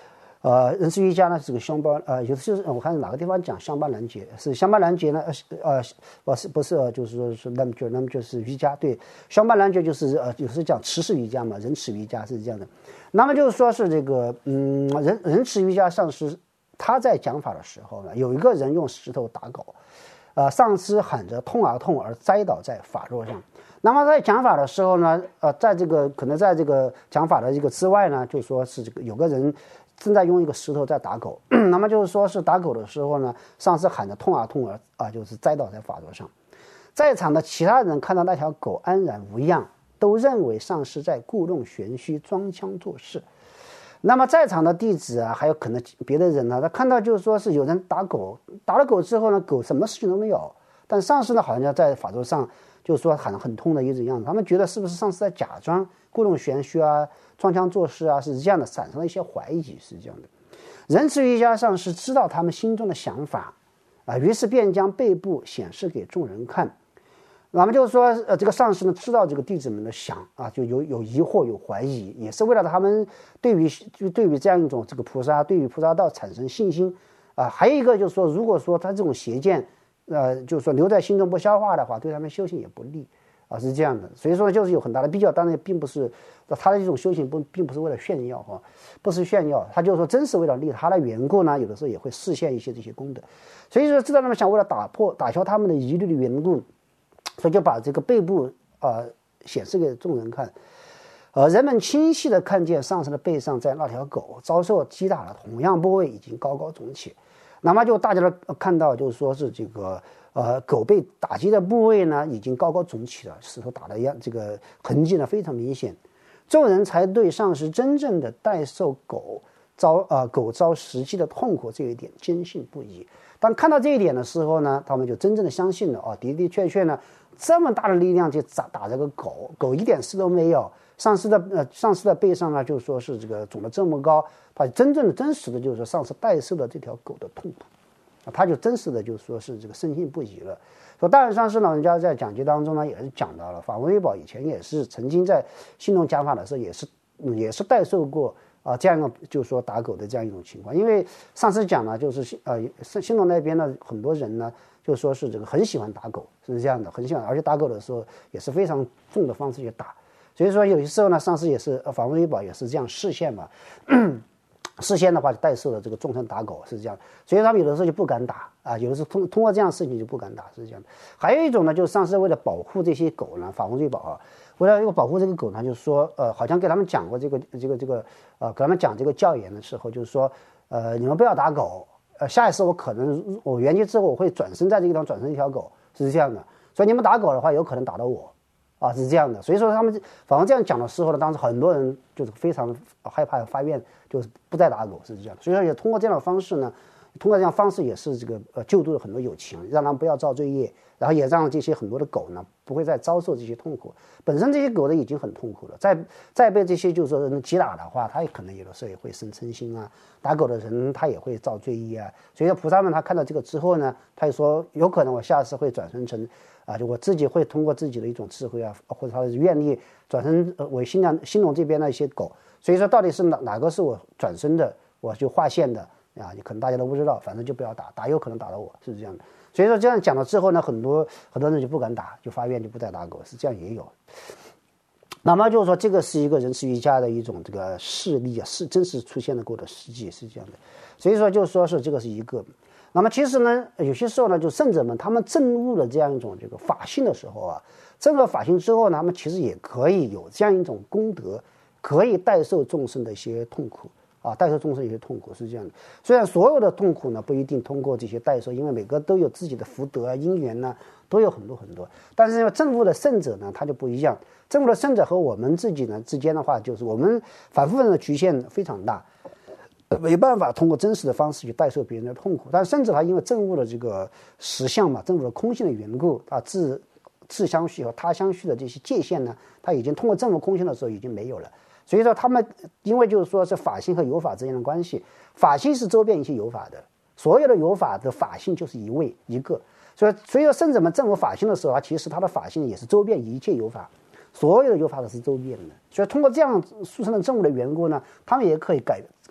Speaker 1: 人事瑜伽呢是个香巴有的就是我看哪个地方讲香巴兰结是香巴兰结呢不是就是说是那么就是瑜伽对香巴兰结就是有时讲持式瑜伽嘛人持瑜伽是这样的，那么就是说是这个人持瑜伽上师他在讲法的时候呢，有一个人用石头打狗，上师喊着痛啊痛而栽倒在法座上。那么在讲法的时候呢，在这个可能在这个讲法的这个之外呢，就说是这个有个人正在用一个石头在打狗，那么就是说是打狗的时候呢，上师喊着痛啊痛而就是栽倒在法座上。在场的其他人看到那条狗安然无恙，都认为上师在故弄玄虚，装腔作势。那么在场的弟子啊，还有可能别的人呢，他看到就是说是有人打狗，打了狗之后呢，狗什么事情都没有，但上师呢好像在法座上就是说喊很痛的一种样子，他们觉得是不是上师在假装故弄玄虚啊，装腔作势啊，是这样的，产生了一些怀疑，是这样的。人持瑜伽上师知道他们心中的想法于是便将背部显示给众人看。那么就是说这个上师呢知道这个弟子们的想就有疑惑有怀疑，也是为了他们对于这样一种这个菩萨对于菩萨道产生信心还有一个就是说，如果说他这种邪见就是说留在心中不消化的话，对他们修行也不利是这样的。所以说就是有很大的比较，当然并不是他的这种修行并不是为了炫耀不是炫耀，他就是说真是为了利他的缘故呢，有的时候也会示现一些这些功德。所以说知道他们想为了打消他们的疑虑的缘故，所以就把这个背部显示给众人看。人们清晰地看见上师的背上，在那条狗遭受击打的同样部位已经高高肿起。那么就大家都看到，就是说是这个狗被打击的部位呢，已经高高肿起了，石头打的这个痕迹呢非常明显。众人才对上师真正的代受狗遭实际的痛苦这一点坚信不疑。当看到这一点的时候呢，他们就真正的相信了的的确确呢，这么大的力量去打这个狗一点事都没有。上师的背上呢，就说是这个肿得这么高，他真实的就是说上师代受了这条狗的痛苦他就真实的就说是这个深信不疑了。说大人上师老人家在讲解当中呢，也是讲到了法文微宝以前也是曾经在信农讲法的时候也是代受过这样一个就是说打狗的这样一种情况。因为上次讲呢，就是信农那边呢很多人呢就说是这个很喜欢打狗，是这样的，很喜欢，而且打狗的时候也是非常重的方式去打。所以说有些时候呢，上师也是法文微宝也是这样示现嘛示现的话就代受了这个众生打狗，是这样。所以他们有的时候就不敢打有的时候通过这样的事情就不敢打，是这样的。还有一种呢，就是上师为了保护这些狗呢，法文微宝为了保护这个狗呢，就是说好像给他们讲过给他们讲这个教言的时候，就是说你们不要打狗，下一次我圆寂之后我会转身在这个地方转成一条狗，是这样的。所以你们打狗的话有可能打到我是这样的。所以说他们反正这样讲的时候呢，当时很多人就是非常害怕发愿，就是不再打狗，是这样的。所以说也通过这样的方式呢，也是这个救度了很多有情，让他们不要造罪业，然后也让这些很多的狗呢不会再遭受这些痛苦。本身这些狗呢已经很痛苦了，再被这些就是说人击打的话，他也可能有的时候也会生嗔心打狗的人他也会造罪业所以说菩萨们他看到这个之后呢，他就说有可能我下次会转生成就我自己会通过自己的一种智慧或者他的愿力转生为新农这边的一些狗。所以说到底是哪个是我转生的，我就划线的可能大家都不知道，反正就不要打有可能打到我，是这样的。所以说这样讲了之后呢，很多人就不敢打，就发愿就不再打狗，是这样也有。那么就是说这个是一个人持瑜伽的一种这个事例是真实出现的过的实际，是这样的。所以说就是说是这个是一个。那么其实呢，有些时候呢，就圣者们他们证悟了这样一种这个法性的时候证了法性之后呢，他们其实也可以有这样一种功德，可以代受众生的一些痛苦代受众生一些痛苦，是这样的。虽然所有的痛苦呢不一定通过这些代受，因为每个都有自己的福德因缘都有很多很多。但是证悟的圣者呢，他就不一样。证悟的圣者和我们自己呢之间的话，就是我们凡夫人的局限非常大，没办法通过真实的方式去代受别人的痛苦。但是甚至他因为证悟了这个实相嘛，证悟了空性的缘故，自相续和他相续的这些界限呢，他已经通过证悟空性的时候已经没有了。所以说他们因为就是说是法性和有法之间的关系，法性是周遍一切有法的，所有的有法的法性就是一个。所以说圣者们证悟法性的时候其实他的法性也是周遍一切有法，所有的有法都是周遍的。所以通过这样殊胜的证悟的缘故呢，他们也可以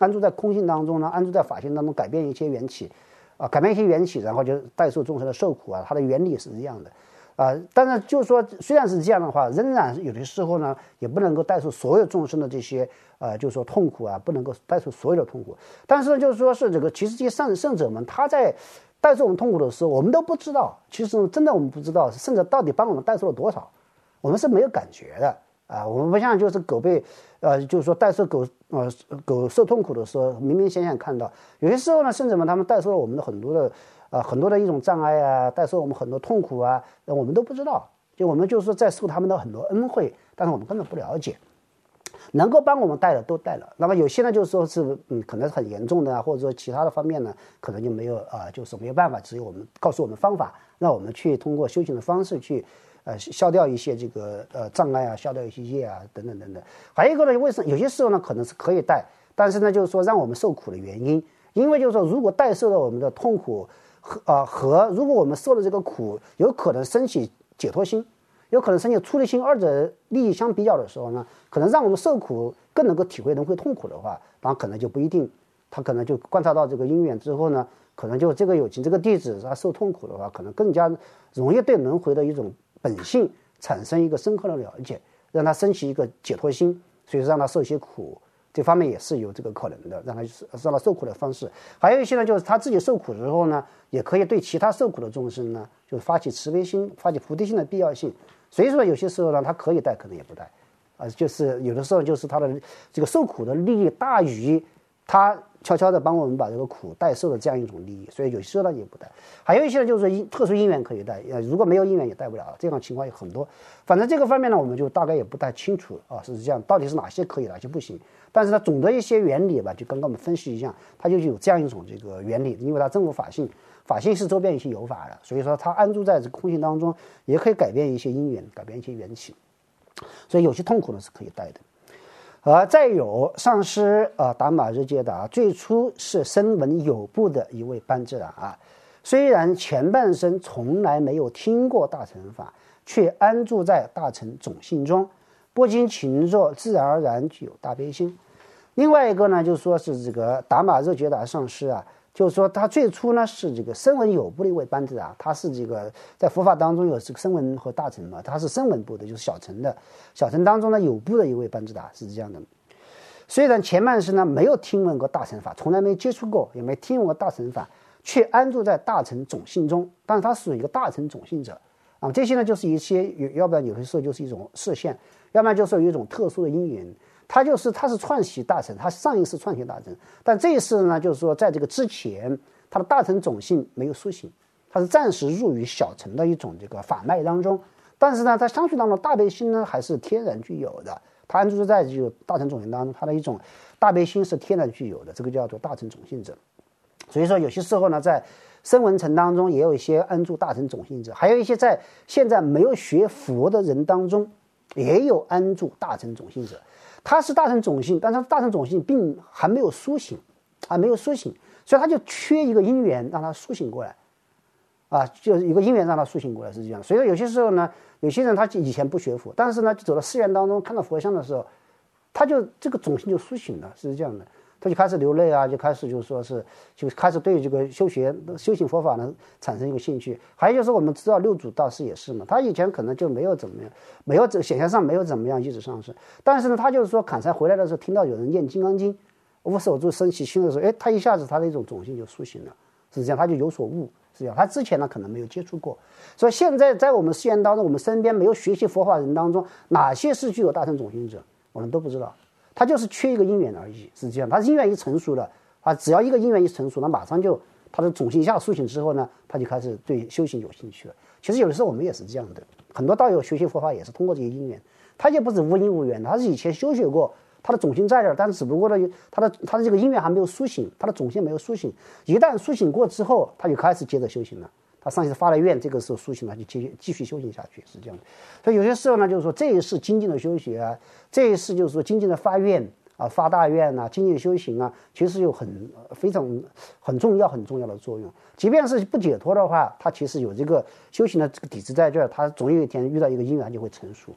Speaker 1: 安住在空性当中呢，安住在法性当中，改变一些缘起，改变一些缘起，然后就代受众生的受苦啊，它的原理是一样的。但是就是说，虽然是这样的话，仍然有的时候呢，也不能够代受所有众生的这些就是说痛苦啊，不能够代受所有的痛苦。但是呢，就是说是这个，其实这些圣者们，他在代受我们痛苦的时候，我们都不知道。其实真的我们不知道圣者到底帮我们代受了多少，我们是没有感觉的我们不像就是狗被就是说代受狗受痛苦的时候，明明显显看到。有些时候呢，圣者们他们代受了我们的很多的一种障碍啊，代受我们很多痛苦啊，我们都不知道。就我们就是说在受他们的很多恩惠，但是我们根本不了解。能够帮我们带的都带了，那么有些呢就是说是可能是很严重的或者说其他的方面呢，可能就没有就是没有办法，只有我们告诉我们方法，让我们去通过修行的方式去消掉一些这个障碍啊，消掉一些业啊，等等等等。还有一个呢，为什么有些时候呢可能是可以带，但是呢就是说让我们受苦的原因，因为就是说如果代受了我们的痛苦和如果我们受了这个苦，有可能升起解脱心，有可能升起出离心，二者利益相比较的时候呢，可能让我们受苦更能够体会轮回痛苦的话，然后可能就不一定，他可能就观察到这个因缘之后呢，可能就这个有情这个弟子他受痛苦的话，可能更加容易对轮回的一种本性产生一个深刻的了解，让他升起一个解脱心，所以让他受些苦。这方面也是有这个可能的，让他受苦的方式。还有一些呢，就是他自己受苦之后呢，也可以对其他受苦的众生呢，就是发起慈悲心、发起菩提心的必要性。所以说，有些时候呢，他可以带，可能也不带，就是有的时候就是他的这个受苦的利益大于他悄悄的帮我们把这个苦代受的这样一种利益，所以有些时候呢也不带。还有一些呢，就是说特殊因缘可以带，如果没有因缘也带不了，这样情况有很多。反正这个方面呢，我们就大概也不太清楚是这样，到底是哪些可以，哪些不行。但是呢，总的一些原理吧，就刚刚我们分析一样，它就有这样一种这个原理，因为它正无法性，法性是周边一些有法的，所以说它安住在这个空性当中，也可以改变一些因缘，改变一些缘起，所以有些痛苦呢是可以带的。再有上师达玛日揭达，最初是声闻有部的一位班智达虽然前半生从来没有听过大乘法，却安住在大乘种性中，不经勤作，自然而然具有大悲心。另外一个呢，就说是这个达玛日揭达上师就是说他最初呢是这个声闻有部的一位班智达，他是这个在佛法当中有这个声闻和大乘嘛，他是声闻部的，就是小乘的，小乘当中呢有部的一位班智达是这样的。虽然前半生呢没有听闻过大乘法，从来没接触过，也没听闻过大乘法，却安住在大乘种性中，但是他属于一个大乘种性者这些呢就是一些要不然有的时候就是一种示现，要不然就是有一种特殊的因缘。他是串习大乘，他上一世串习大乘，但这一世呢，就是说在这个之前，他的大乘种性没有苏醒，他是暂时入于小乘的一种这个法脉当中，但是呢，他相续当中大悲心呢还是天然具有的，他安住在这个大乘种性当中，他的一种大悲心是天然具有的，这个叫做大乘种性者。所以说有些时候呢，在声闻乘当中也有一些安住大乘种性者，还有一些在现在没有学佛的人当中也有安住大乘种性者。他是大乘种性，但是大乘种性并还没有苏醒，没有苏醒，所以他就缺一个因缘让他苏醒过来，就是一个因缘让他苏醒过来是这样。所以说有些时候呢，有些人他以前不学佛，但是呢，走到寺院当中看到佛像的时候，他就这个种性就苏醒了，是这样的，他就开始流泪就开始就开始对这个修行佛法呢产生一个兴趣。还有就是我们知道六祖大师也是嘛，他以前可能就没有怎么样，没有显象上没有怎么样一直上师，但是呢，他就是说砍柴回来的时候听到有人念《金刚经》，无守住升起心的时候，他一下子他的一种种性就苏醒了，是这样，他就有所悟，是这样。他之前呢可能没有接触过，所以现在在我们寺院当中，我们身边没有学习佛法人当中，哪些是具有大乘种性者，我们都不知道。他就是缺一个因缘而已，是这样。他因缘一成熟了只要一个因缘一成熟，那马上就他的种性一下苏醒之后呢，他就开始对修行有兴趣了。其实有的时候我们也是这样的，很多道友学习佛法也是通过这些因缘，他也不是无因无缘的，他是以前修学过，他的种性在这儿，但是只不过呢，他的这个因缘还没有苏醒，他的种性没有苏醒。一旦苏醒过之后，他就开始接着修行了。他上一次发了愿，这个时候苏醒了，就继续修行下去，是这样的。所以有些时候呢，就是说这一世精进的修学这一世就是说精进的发愿发大愿精进修行其实有非常很重要的作用。即便是不解脱的话，他其实有这个修行的这个底子在这儿，他总有一天遇到一个因缘就会成熟。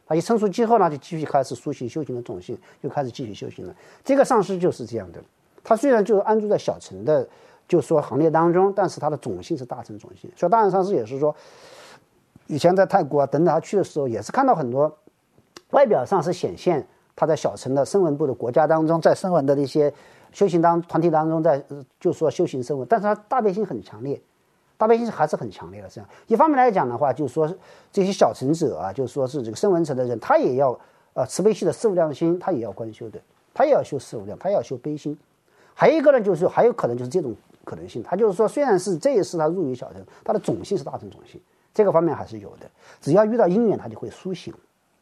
Speaker 1: 它一成熟之后呢，就继续开始苏醒修行的种性，就开始继续修行了。这个上师就是这样的，他虽然就安住在小乘的就说行列当中，但是他的种性是大乘种性。所以大乘上师也是说，以前在泰国啊等等他去的时候，也是看到很多外表上是显现他在小乘的声闻部的国家当中，在声闻的一些修行团体当中，在就说修行声闻，但是他大悲心很强烈，大悲心还是很强烈的。这样一方面来讲的话，就是说这些小乘者啊，就是说是这个声闻乘的人，他也要慈悲系的四无量心，他也要观修的，他也要修四无量，他也要修悲心。还有一个呢，就是还有可能就是这种可能性，他就是说虽然是这一世他入于小乘，他的种性是大乘种性，这个方面还是有的，只要遇到因缘他就会苏醒。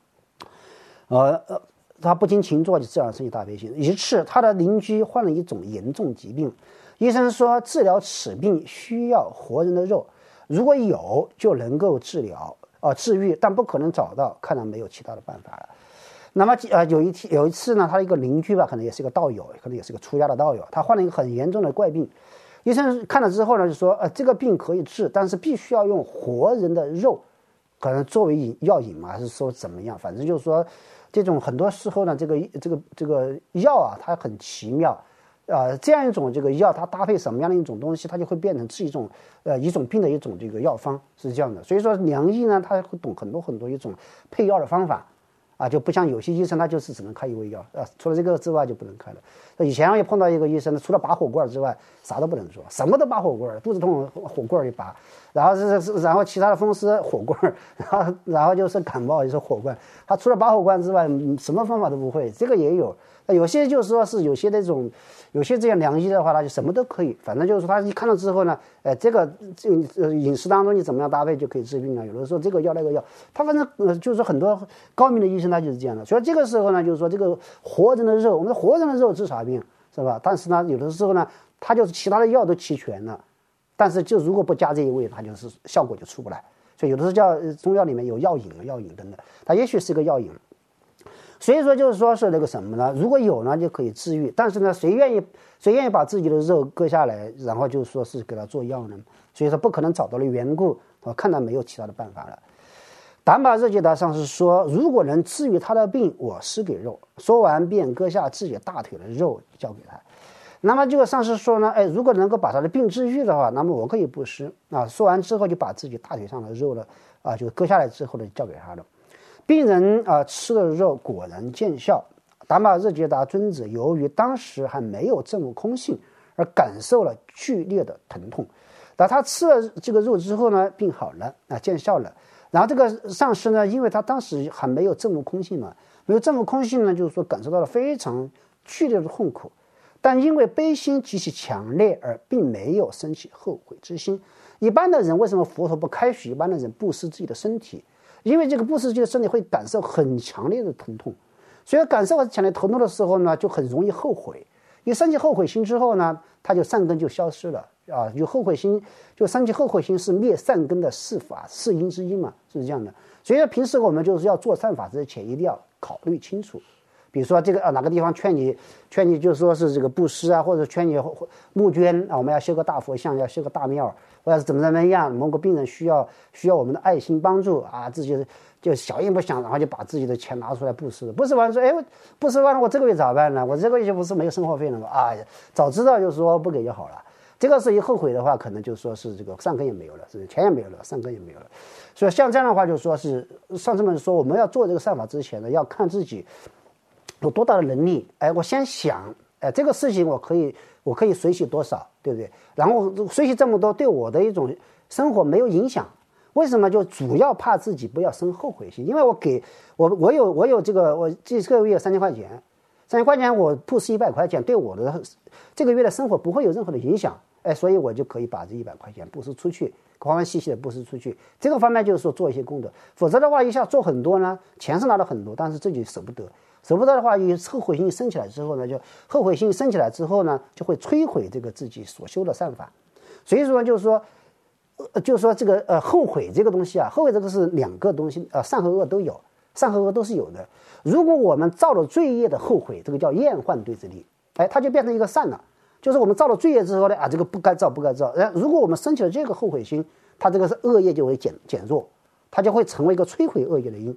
Speaker 1: 他不经勤做就自然生起大悲心。一次他的邻居患了一种严重疾病，医生说治疗此病需要活人的肉，如果有就能够治愈，但不可能找到，看来没有其他的办法了。那么有一次呢，他的一个邻居吧，可能也是一个道友，可能也是个出家的道友，他患了一个很严重的怪病，医生看了之后呢，就说这个病可以治，但是必须要用活人的肉，可能作为药引嘛，还是说怎么样，反正就是说这种很多时候呢，这个药啊，它很奇妙，这样一种这个药，它搭配什么样的一种东西，它就会变成是一种病的一种这个药方，是这样的。所以说良医呢，他会懂很多一种配药的方法。就不像有些医生他就是只能开一味药，除了这个之外就不能开了。以前也碰到一个医生，除了拔火罐之外啥都不能做，什么都拔火罐，肚子痛火罐一拔，然后其他的风湿火罐，然后就是感冒就是火罐，他除了拔火罐之外什么方法都不会。这个也有，有些就是说是有些这样良医的话，他就什么都可以，反正就是说他一看到之后呢，这个饮食当中你怎么样搭配就可以治病啊。有的时候这个药那个药，他反正就是很多高明的医生他就是这样的。所以这个时候呢，就是说这个活人的肉，我们说活人的肉治啥病是吧？但是呢，有的时候呢，他就是其他的药都齐全了，但是就如果不加这一味，它就是效果就出不来。所以有的时候叫中药里面有药引等等，它也许是个药引。所以说就是说是那个什么呢？如果有呢就可以治愈，但是呢谁愿意把自己的肉割下来，然后就说是给他做药呢？所以说不可能找到了缘故，看来没有其他的办法了。达玛热吉达上师说，如果能治愈他的病，我施给肉。说完便割下自己大腿的肉交给他。那么这个上师说呢，如果能够把他的病治愈的话，那么我可以布施啊。说完之后就把自己大腿上的肉呢就割下来之后呢交给他了。病人吃了肉果然见效。达玛热吉达尊者由于当时还没有证悟空性，而感受了剧烈的疼痛。但他吃了这个肉之后呢，病好了见效了。然后这个上师呢，因为他当时还没有证悟空性嘛，没有证悟空性呢，就是说感受到了非常剧烈的痛苦，但因为悲心极其强烈而并没有生起后悔之心。一般的人为什么佛陀不开许一般的人布施自己的身体？因为这个布施自己的身体会感受很强烈的疼痛，所以感受很强烈疼痛的时候呢，就很容易后悔。一升起后悔心之后呢，他就善根就消失了有后悔心，就升起后悔心是灭善根的四因之一嘛，是这样的。所以平时我们就是要做善法之前一定要考虑清楚。比如说这个哪个地方劝你就是说是这个布施或者劝你募捐我们要修个大佛像，要修个大庙，或者是怎么样，某个病人需要我们的爱心帮助自己就小意不想，然后就把自己的钱拿出来布施。布施完说布施完了我这个月咋办呢？我这个月就不是没有生活费了吗？早知道就说不给就好了。这个是一后悔的话，可能就说是这个善根也没有了，是钱也没有了，善根也没有了。所以像这样的话，就说是上师们说我们要做这个善法之前呢，要看自己有多大的能力。我先想这个事情我可以随喜多少，对不对？然后随喜这么多对我的一种生活没有影响。为什么？就主要怕自己不要生后悔心。因为我有这个，我这个月3000块钱，3000块钱我布施100块钱，对我的这个月的生活不会有任何的影响。所以我就可以把这100块钱布施出去，欢欢喜喜的布施出去。这个方面就是说做一些功德，否则的话一下做很多呢，钱是拿了很多，但是自己舍不得的话，后悔心升起来之后呢，就会摧毁这个自己所修的善法。所以说就是说这个后悔这个东西后悔这个是两个东西善和恶都有，善和恶都是有的。如果我们造了罪业的后悔，这个叫厌患对治力，它就变成一个善了。就是我们造了罪业之后呢这个不该造。如果我们升起了这个后悔心，它这个是恶业就会减弱，它就会成为一个摧毁恶业的因。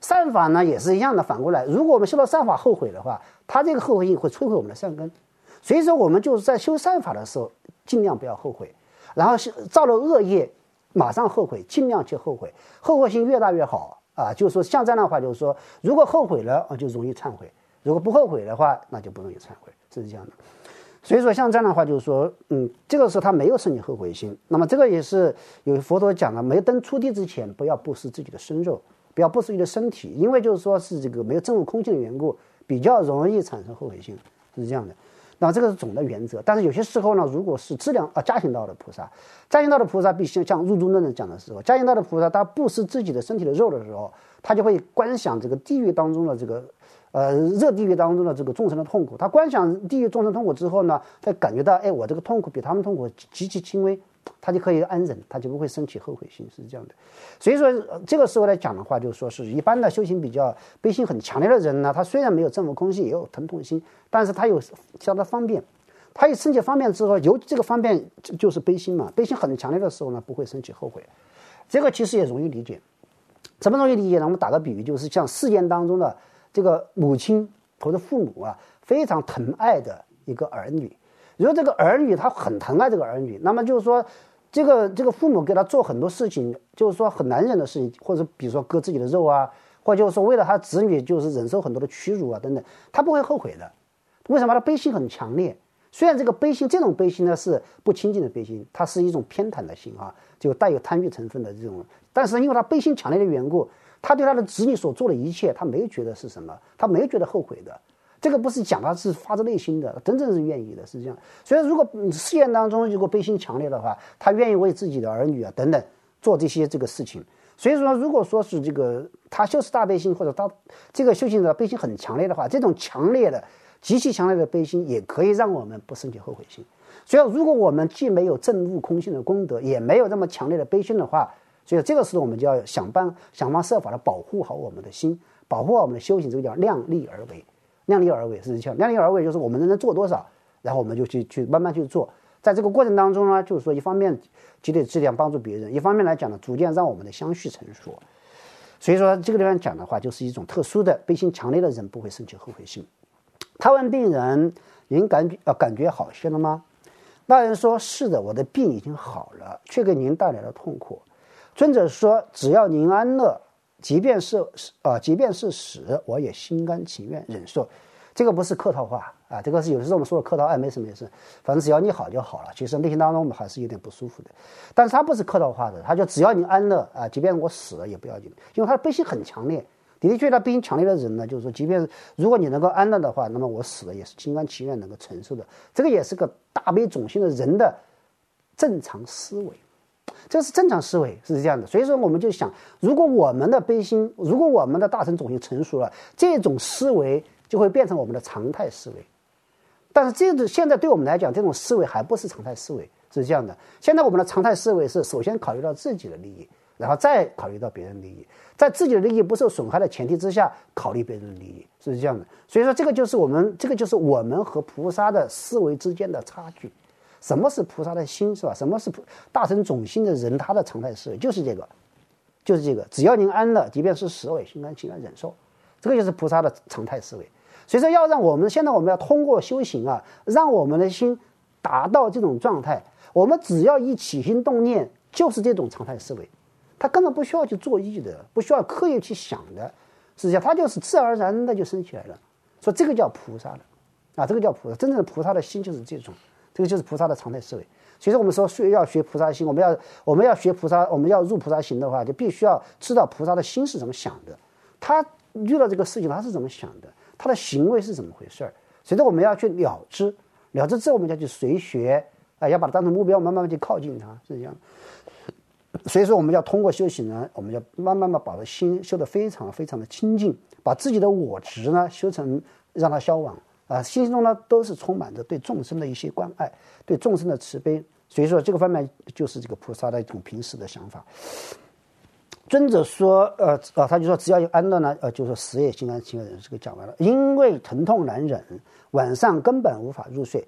Speaker 1: 善法呢也是一样的，反过来，如果我们修到善法后悔的话，它这个后悔性会摧毁我们的善根。所以说我们就是在修善法的时候尽量不要后悔，然后造了恶业马上后悔，尽量去后悔，后悔心越大越好啊。就是说像这样的话，就是说如果后悔了就容易忏悔，如果不后悔的话那就不容易忏悔，是这样的。所以说像这样的话，就是说这个时候他没有升起后悔心，那么这个也是有佛陀讲了，没登初地之前不要布施自己的身肉，不要布施自己的身体，因为就是说是这个没有证悟空性的缘故，比较容易产生后悔心，是这样的。那这个是总的原则，但是有些时候呢，如果是质量加行道的菩萨，加行道的菩萨必须像入中论人讲的时候，加行道的菩萨他布施自己的身体的肉的时候，他就会观想这个地狱当中的这个热地狱当中的这个众生的痛苦，他观想地狱众生痛苦之后呢，他感觉到我这个痛苦比他们痛苦极其轻微，他就可以安忍，他就不会升起后悔心，是这样的。所以说这个时候来讲的话，就是说是一般的修行比较悲心很强烈的人呢，他虽然没有证悟空性，也有疼痛心，但是他有其他的方便，他一升起方便之后，由这个方便就是悲心嘛，悲心很强烈的时候呢，不会升起后悔。这个其实也容易理解，怎么容易理解呢？我们打个比喻，就是像世间当中的这个母亲或者父母啊，非常疼爱的一个儿女，如果这个儿女他很疼爱这个儿女，那么就是说这个父母给他做很多事情，就是说很难忍的事情，或者比如说割自己的肉啊，或者就是说为了他子女就是忍受很多的屈辱啊等等，他不会后悔的。为什么？他悲心很强烈。虽然这个悲心，这种悲心呢是不清净的悲心，它是一种偏袒的心啊，就带有贪欲成分的这种，但是因为他悲心强烈的缘故，他对他的子女所做的一切，他没有觉得是什么，他没有觉得后悔的。这个不是讲他是发自内心的，真正是愿意的，是这样。所以如果事业当中如果悲心强烈的话，他愿意为自己的儿女啊等等做这些这个事情。所以说如果说是这个他修持大悲心，或者他这个修行的悲心很强烈的话，这种强烈的极其强烈的悲心也可以让我们不升起后悔心。所以如果我们既没有证悟空性的功德，也没有这么强烈的悲心的话，所以这个时候我们就要想方设法的保护好我们的心，保护好我们的修行，这个叫量力而为。量力而为是这样，量力而为就是我们能做多少，然后我们就去慢慢去做。在这个过程当中呢，就是说一方面积累质量帮助别人，一方面来讲呢，逐渐让我们的相续成熟。所以说这个地方讲的话，就是一种特殊的悲心强烈的人不会升起后悔心。他问病人：“您感觉好些了吗？”那人说：“是的，我的病已经好了，却给您带来了痛苦。”尊者说：“只要您安乐，即便是死，我也心甘情愿忍受。”这个不是客套话啊，这个是有的时候我们说的客套，没事，反正只要你好就好了。其实内心当中我们还是有点不舒服的，但是他不是客套话的，他就只要你安乐啊，即便我死了也不要紧，因为他的悲心很强烈。的确，他悲心强烈的人呢，就是说，即便如果你能够安乐的话，那么我死了也是心甘情愿能够承受的。这个也是个大悲种性的人的正常思维。这是正常思维，是这样的。所以说我们就想，如果我们的悲心，如果我们的大乘种性成熟了，这种思维就会变成我们的常态思维。但是现在对我们来讲，这种思维还不是常态思维，是这样的。现在我们的常态思维是首先考虑到自己的利益，然后再考虑到别人的利益，在自己的利益不受损害的前提之下考虑别人的利益，是这样的。所以说这个就是我们和菩萨的思维之间的差距。什么是菩萨的心，是吧？什么是大乘种心的人他的常态思维？就是这个，只要您安乐，即便是死，我也心甘情愿忍受。这个就是菩萨的常态思维。所以说要让现在我们要通过修行啊，让我们的心达到这种状态。我们只要一起心动念，就是这种常态思维，他根本不需要去做意的，不需要刻意去想的，实际上他就是自然而然的就升起来了。所以这个叫菩萨的啊，这个叫菩萨。真正的菩萨的心就是这种。这个就是菩萨的常态思维。所以说我们说要学菩萨心，我们要学菩萨，我们要入菩萨行的话，就必须要知道菩萨的心是怎么想的，他遇到这个事情他是怎么想的，他的行为是怎么回事儿。所以说我们要去了知之后，我们就要去随学啊，要把它当成目标，慢慢去靠近它，是这样。所以说我们要通过修行呢，我们要慢慢把这心修得非常非常的清净，把自己的我执呢修成让它消亡。心中呢都是充满着对众生的一些关爱，对众生的慈悲。所以说这个方面就是这个菩萨的一种平时的想法。尊者说他就说只要有安乐呢就说死也心甘情愿忍。这个讲完了。因为疼痛难忍，晚上根本无法入睡，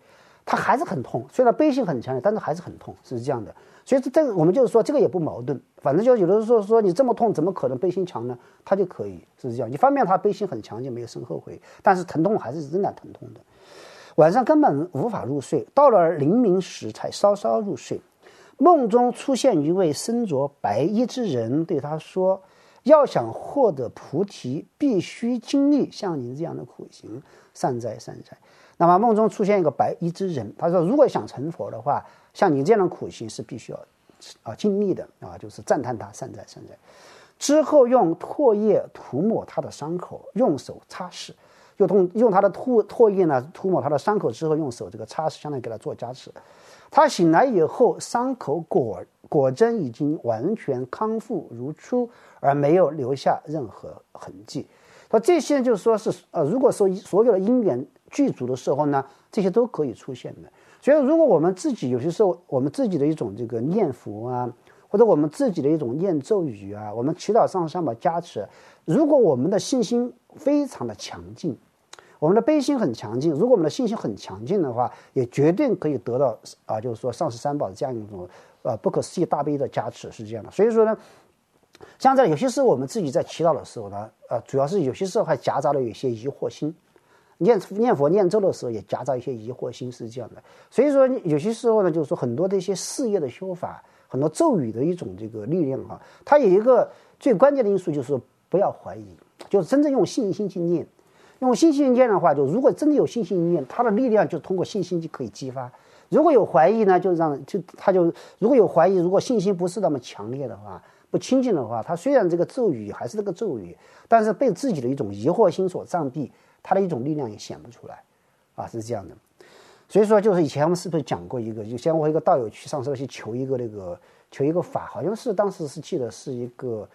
Speaker 1: 它还是很痛，虽然悲心很强烈，但是还是很痛，是这样的。所以这个我们就是说这个也不矛盾，反正就有的时候说你这么痛怎么可能悲心强呢？它就可以是这样，一方面它悲心很强劲，没有生后悔，但是疼痛还是仍然疼痛的。晚上根本无法入睡，到了黎明时才稍稍入睡。梦中出现一位身着白衣之人，对他说：“要想获得菩提，必须经历像您这样的苦行，善哉善哉。”那么梦中出现一个白衣之人，他说：“如果想成佛的话，像你这样的苦行是必须要经历的啊，就是赞叹他善哉善哉。”之后用唾液涂抹他的伤口，用手擦拭，用他的唾液呢涂抹他的伤口之后，用手这个擦拭，相当于给他做加持。他醒来以后，伤口果真已经完全康复如初，而没有留下任何痕迹。说这些就是说是如果说所有的因缘具足的时候呢，这些都可以出现的。所以如果我们自己有些时候我们自己的一种这个念佛啊，或者我们自己的一种念咒语啊，我们祈祷上上把加持，如果我们的信心非常的强劲，我们的悲心很强劲，如果我们的信心很强劲的话，也绝对可以得到就是说上师三宝这样一种不可思议大悲的加持，是这样的。所以说呢，像在有些时候我们自己在祈祷的时候呢，主要是有些时候还夹杂了有一些疑惑心，念佛念咒的时候也夹杂一些疑惑心，是这样的。所以说有些时候呢，就是说很多的一些事业的修法，很多咒语的一种这个力量啊，它有一个最关键的因素就是说不要怀疑，就是真正用信心去念。用信心念的话，就如果真的有信心念，它的力量就通过信心就可以激发。如果有怀疑呢，如果有怀疑，如果信心不是那么强烈的话，不清净的话，它虽然这个咒语还是这个咒语，但是被自己的一种疑惑心所障蔽，它的一种力量也显不出来是这样的。所以说就是以前我们是不是讲过一个，就像我一个道友去上车去求一个法，好像是当时是记得是一个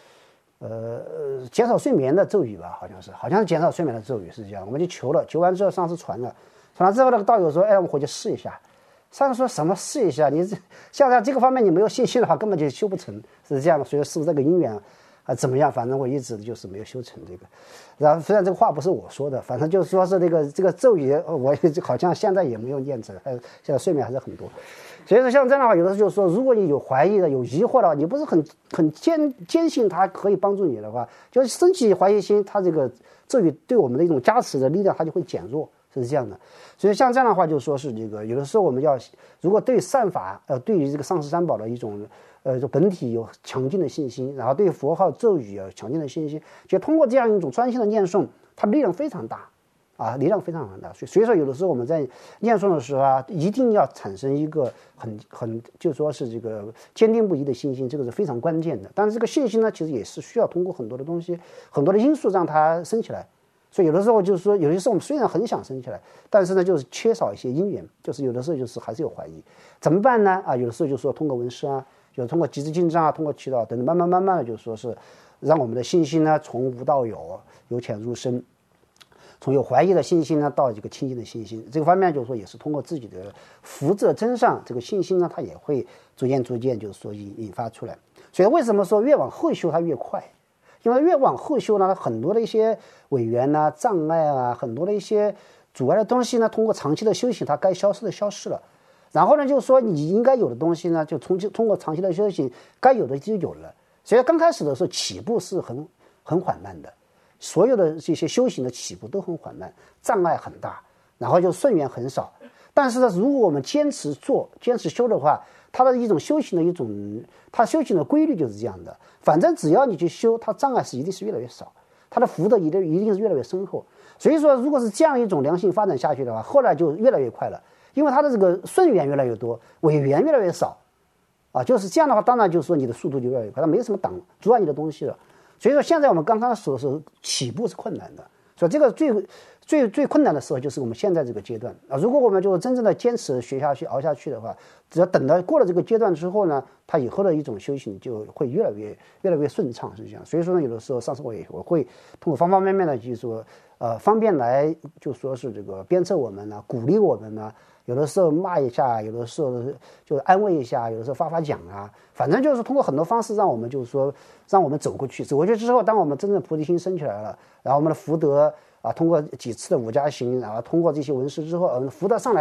Speaker 1: 减少睡眠的咒语吧，好像是减少睡眠的咒语，是这样。我们就求了，求完之后上师传了之后，那个道友说：“哎，我回去试一下。”上师说什么试一下？你像在这个方面你没有信心的话，根本就修不成，是这样的。所以是不是这个因缘怎么样？反正我一直就是没有修成这个。然后虽然这个话不是我说的，反正就是说是这个咒语，我好像现在也没有念成，现在睡眠还是很多。所以说像这样的话，有的时候就是说，如果你有怀疑的、有疑惑的话，你不是很坚信它可以帮助你的话，就是升起怀疑心，它这个咒语对我们的一种加持的力量，它就会减弱，是这样的。所以像这样的话，就说是这个有的时候我们要，如果对善法对于这个上师三宝的一种就本体有强劲的信心，然后对佛号咒语有强劲的信心，就通过这样一种专心的念诵，它力量非常大。力量非常大，所以说有的时候我们在念诵的时候一定要产生一个很就说是这个坚定不移的信心，这个是非常关键的。但是这个信心呢，其实也是需要通过很多的东西、很多的因素让它升起来。所以有的时候就是说，有些时候我们虽然很想升起来，但是呢，就是缺少一些因缘，就是有的时候就是还是有怀疑，怎么办呢？有的时候就是说通过闻思就是通过集资进藏通过祈祷等等，慢慢的就是说是让我们的信心呢从无到有，由浅入深。从有怀疑的信心呢到这个清净的信心，这个方面就是说也是通过自己的福泽增上，这个信心呢它也会逐渐就是说引发出来。所以为什么说越往后修它越快？因为越往后修呢，很多的一些违缘障碍很多的一些阻碍的东西呢，通过长期的修行它该消失的消失了。然后呢就是说你应该有的东西呢，就通过长期的修行该有的就有了。所以刚开始的时候起步是很缓慢的。所有的这些修行的起步都很缓慢，障碍很大，然后就顺缘很少。但是呢，如果我们坚持做、坚持修的话，它的一种修行的它修行的规律就是这样的。反正只要你去修，它障碍一定是越来越少，它的福德一定是越来越深厚。所以说，如果是这样一种良性发展下去的话，后来就越来越快了，因为它的这个顺缘越来越多，违缘越来越少，就是这样的话，当然就是说你的速度就越来越快，它没什么阻碍你的东西了。所以说现在我们刚刚说是起步是困难的，所以这个最困难的时候就是我们现在这个阶段如果我们就真正的坚持学下去熬下去的话，只要等到过了这个阶段之后呢，它以后的一种修行就会越来越顺畅，是这样。所以说呢，有的时候上次我会通过方方面面的就是说方便来就说是这个鞭策我们鼓励我们有的时候骂一下，有的时候就是安慰一下，有的时候发奖反正就是通过很多方式让我们就是说让我们走过去之后，当我们真正菩提心升起来了，然后我们的福德通过几次的五加行，然后通过这些闻思之后福德上来了，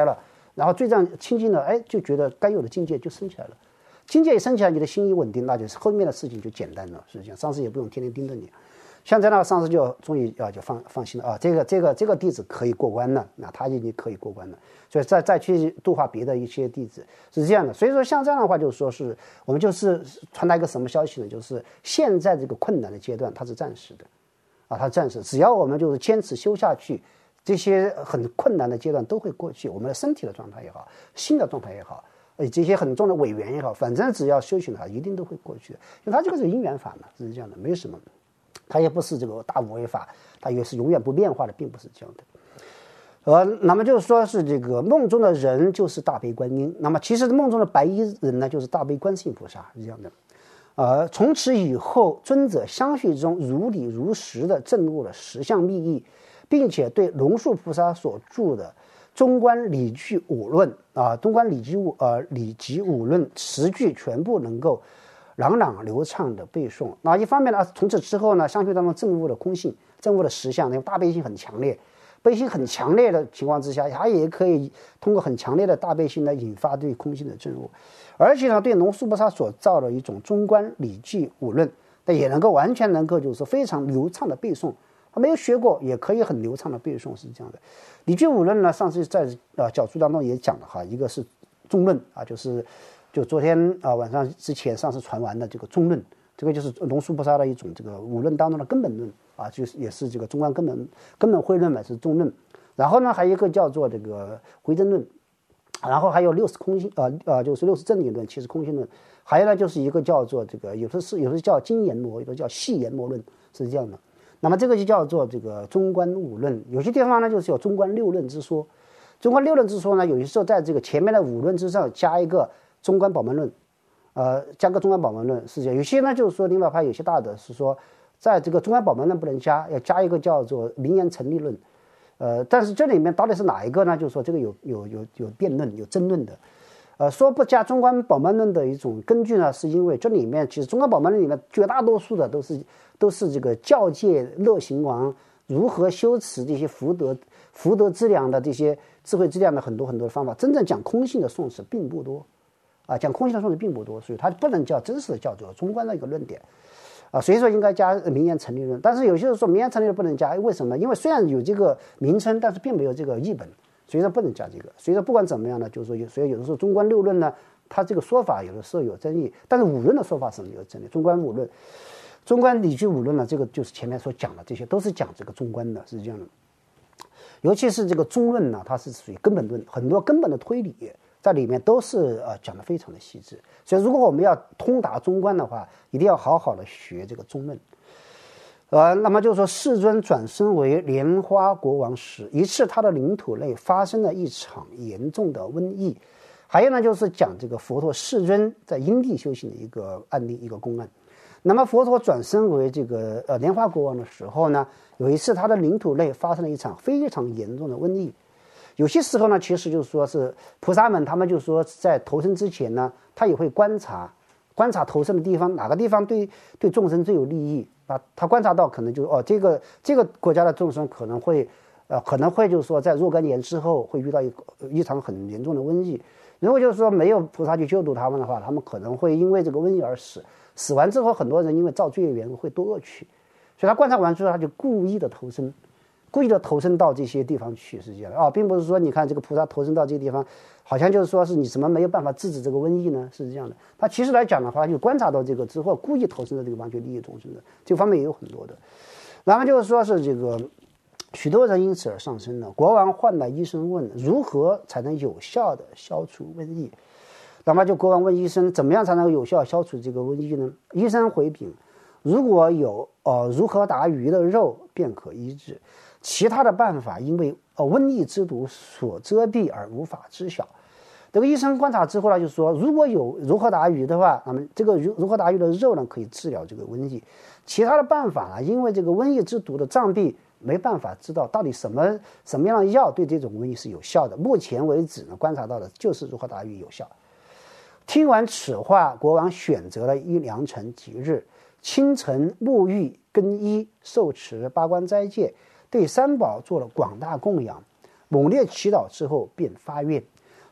Speaker 1: 然后罪障清净了，就觉得该有的境界就升起来了。境界一升起来，你的心一稳定，那就是后面的事情就简单了。实际上，上师也不用天天盯着你。像这样的上师就终于就放心了啊，这个弟子可以过关了，那他已经可以过关了，所以再去度化别的一些弟子是这样的。所以说像这样的话，就是说是我们就是传达一个什么消息呢？就是现在这个困难的阶段它是暂时的啊，它暂时，只要我们就是坚持修下去，这些很困难的阶段都会过去。我们的身体的状态也好，心的状态也好，这些很重的违缘也好，反正只要修行它一定都会过去的，因为它这个是因缘法嘛，是这样的，没有什么。它也不是这个大无为法，它也是永远不变化的，并不是这样的。那么就是说是这个梦中的人就是大悲观音，那么其实梦中的白衣人呢，就是大悲观世音菩萨，是这样的。从此以后，尊者相续中如理如实的证悟了实相密意，并且对龙树菩萨所著的中观理具五论中观理集五论10句全部能够朗朗流畅的背诵。那一方面呢，从此之后呢，相续当中证悟了空性，证悟了实相，因为大悲心很强烈，悲心很强烈的情况之下，他也可以通过很强烈的大悲心来引发对空性的证悟，而且呢，对龙树菩萨所造的一种中观理具五论，那也能够完全能够就是非常流畅的背诵。他没有学过，也可以很流畅的背诵，是这样的。理具五论呢，上次在讲述当中也讲了哈，一个是中论就昨天晚上之前上次传完的这个中论，这个就是龙树菩萨的一种这个五论当中的根本论就是也是这个中观根本慧论嘛，是中论。然后呢，还有一个叫做这个回真论，然后还有60空性就是60正理论、70空性论，还有呢就是一个叫做这个有时叫精研磨，有的叫细研磨论，是这样的。那么这个就叫做这个中观五论，有些地方呢就是有中观六论之说。中观六论之说呢，有些时候在这个前面的五论之上加一个中观宝门论，加个中观宝门论是这样。有些呢就是说灵宝派有些大的是说，在这个中观宝门论不能加，要加一个叫做名言成立论。但是这里面到底是哪一个呢？就是说这个有辩论有争论的。说不加中观宝门论的一种根据呢，是因为这里面其实中观宝门论里面绝大多数的都是这个教诫乐行王如何修持这些福德资粮的这些智慧资粮的很多的方法。真正讲空性的颂词并不多讲空性的颂词并不多，所以它不能叫真实的叫做中观的一个论点所以说应该加名言成立论。但是有些人说名言成立论不能加，为什么？因为虽然有这个名称，但是并没有这个译本，所以说不能加这个。所以说不管怎么样呢，就是说所以有的时候中观六论呢，它这个说法有的时候有争议，但是五论的说法是没有争议。中观五论、中观理具五论呢，这个就是前面所讲的，这些都是讲这个中观的，是这样的。尤其是这个中论呢，它是属于根本论，很多根本的推理在里面都是讲得非常的细致。所以如果我们要通达中观的话，一定要好好的学这个中论。那么就是说，世尊转生为莲花国王时，一次他的领土内发生了一场严重的瘟疫。还有呢，就是讲这个佛陀世尊在因地修行的一个案例，一个公案。那么佛陀转生为这个莲花国王的时候呢，有一次他的领土内发生了一场非常严重的瘟疫。有些时候呢，其实就是说是菩萨们他们就说在投生之前呢，他也会观察投生的地方，哪个地方对众生最有利益他观察到可能就这个国家的众生可能会就是说在若干年之后会遇到一场很严重的瘟疫。如果就是说没有菩萨去救度他们的话，他们可能会因为这个瘟疫而死完之后，很多人因为造罪业缘会堕恶趣，所以他观察完之后，他就故意的投生到这些地方去，是这样的并不是说你看这个菩萨投生到这个地方，好像就是说是你怎么没有办法制止这个瘟疫呢？是这样的。他其实来讲的话，就观察到这个之后，故意投生到这个地方去利益众生的，这方面也有很多的。然后就是说是这个许多人因此而上升了。国王唤来医生问，如何才能有效的消除瘟疫？那么就国王问医生，怎么样才能有效消除这个瘟疫呢？医生回禀，如果有如何打鱼的肉便可医治，其他的办法因为瘟疫之毒所遮蔽而无法知晓。这个医生观察之后呢，就说如果有如何打鱼的话，那么这个如何打鱼的肉呢可以治疗这个瘟疫，其他的办法呢，因为这个瘟疫之毒的障蔽没办法知道到底什么样的药对这种瘟疫是有效的。目前为止呢，观察到的就是如何打鱼有效。听完此话，国王选择了一良辰吉日，清晨沐浴更衣，受持八关斋戒，对三宝做了广大供养，猛烈祈祷之后便发愿，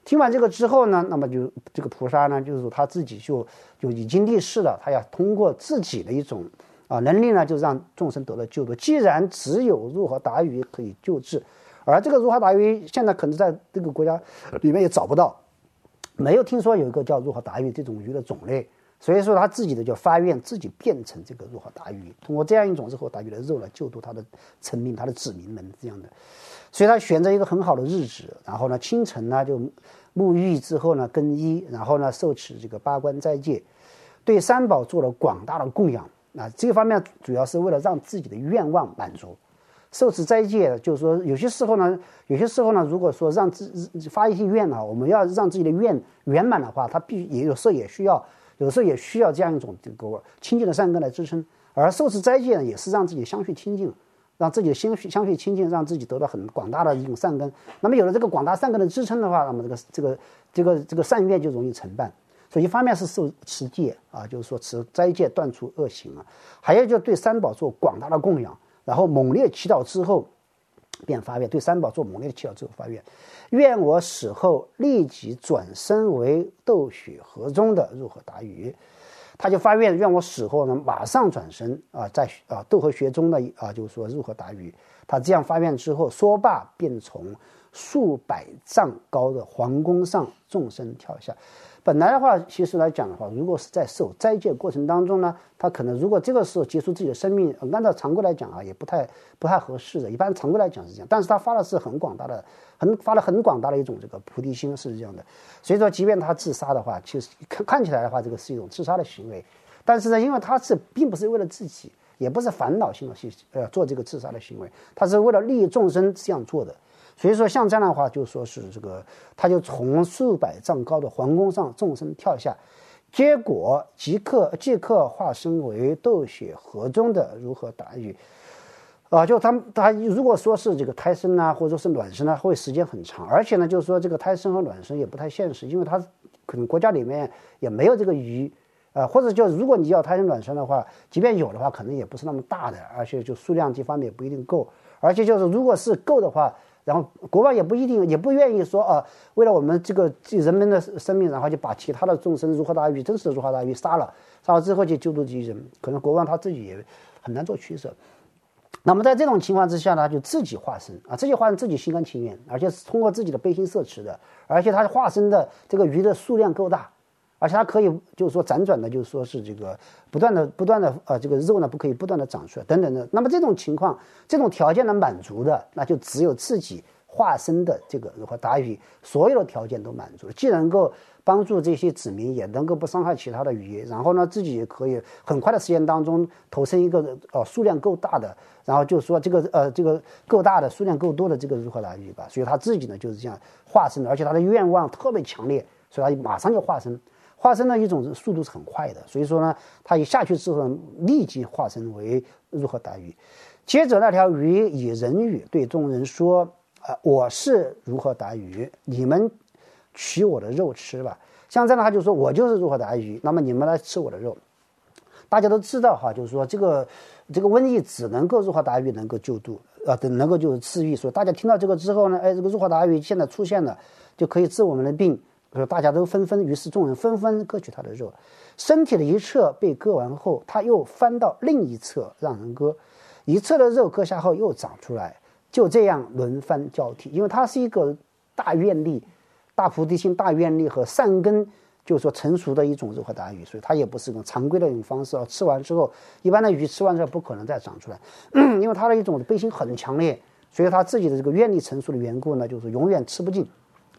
Speaker 1: 听完这个之后呢，那么就这个菩萨呢，就是说他自己就已经立誓了，他要通过自己的一种能力呢，就让众生得到救度。既然只有如何达于可以救治，而这个如何达于现在可能在这个国家里面也找不到，没有听说有一个叫如何达于这种鱼的种类，所以说他自己的就发愿自己变成这个如何达于，通过这样一种如何达于的肉来救度他的臣民、他的子民们这样的。所以他选择一个很好的日子，然后呢清晨呢就沐浴之后呢更衣，然后呢受持这个八关斋戒，对三宝做了广大的供养。这个方面主要是为了让自己的愿望满足。受持斋戒就是说有些时候呢如果说让发一些愿我们要让自己的愿圆满的话，他有时候也需要这样一种这个清净的善根来支撑。而受持斋戒呢，也是让自己相续清净，让自己的相续清净，让自己得到很广大的一种善根。那么有了这个广大善根的支撑的话，那么这个善愿就容易成办。所以一方面是受持戒就是说持斋戒断除恶行还有就对三宝做广大的供养，然后猛烈祈祷之后便发愿，对三宝做猛烈的祈祷之后发愿，愿我死后立即转生为斗血河中的如何达于。他就发愿，愿我死后呢马上转生在斗河穴中的就是说如何达于。他这样发愿之后，说罢便从数百丈高的皇宫上纵身跳下。本来的话，其实来讲的话，如果是在受斋戒过程当中呢，他可能如果这个时候结束自己的生命，按照常规来讲也不太合适的。一般常规来讲是这样，但是他发的是很广大的一种这个菩提心是这样的。所以说，即便他自杀的话，其实看起来的话，这个是一种自杀的行为，但是呢，因为他并不是为了自己，也不是烦恼性的去做这个自杀的行为，他是为了利益众生这样做的。所以说像这样的话，就说是这个，他就从数百丈高的皇宫上纵身跳下，结果即刻化身为斗血河中的如何达于。就他如果说是这个胎生或者说是卵生会时间很长，而且呢，就是说这个胎生和卵生也不太现实，因为他可能国家里面也没有这个鱼，或者就如果你要胎生卵生的话，即便有的话，可能也不是那么大的，而且就数量这方面也不一定够，而且就是如果是够的话。然后国王也不愿意说为了我们这个人们的生命，然后就把其他的众生如何达于真实的如何达于杀了之后就救度这些人，可能国王他自己也很难做取舍。那么在这种情况之下呢，就自己化身自己化身自己心甘情愿，而且是通过自己的悲心摄持的，而且他化身的这个鱼的数量够大，而且它可以就是说辗转的，就是说是这个不断的这个肉呢不可以不断的长出来等等的。那么这种情况这种条件能满足的，那就只有自己化身的这个如何达于，所有的条件都满足了，既能够帮助这些子民，也能够不伤害其他的鱼，然后呢自己也可以很快的时间当中投生一个数量够大的，然后就说这个够大的数量够多的这个如何达于吧。所以他自己呢就是这样化身的，而且他的愿望特别强烈，所以他马上就化身的一种速度是很快的。所以说呢，他一下去之后立即化身为如何达于。接着那条鱼以人语对众人说我是如何达于，你们取我的肉吃吧。像这样的话就说我就是如何达于，那么你们来吃我的肉。大家都知道就是说这个瘟疫只能够如何达于能够救度能够就是治愈。所以大家听到这个之后呢，这个如何达于现在出现了，就可以治我们的病，大家都于是众人纷纷割取他的肉。身体的一侧被割完后，他又翻到另一侧让人割，一侧的肉割下后又长出来，就这样轮番交替。因为它是一个大愿力、大菩提心、大愿力和善根就是说成熟的一种如何达于，所以它也不是一种常规的一种方式吃完之后，一般的鱼吃完之后不可能再长出来因为它的一种悲心很强烈，所以它自己的这个愿力成熟的缘故呢，就是永远吃不尽。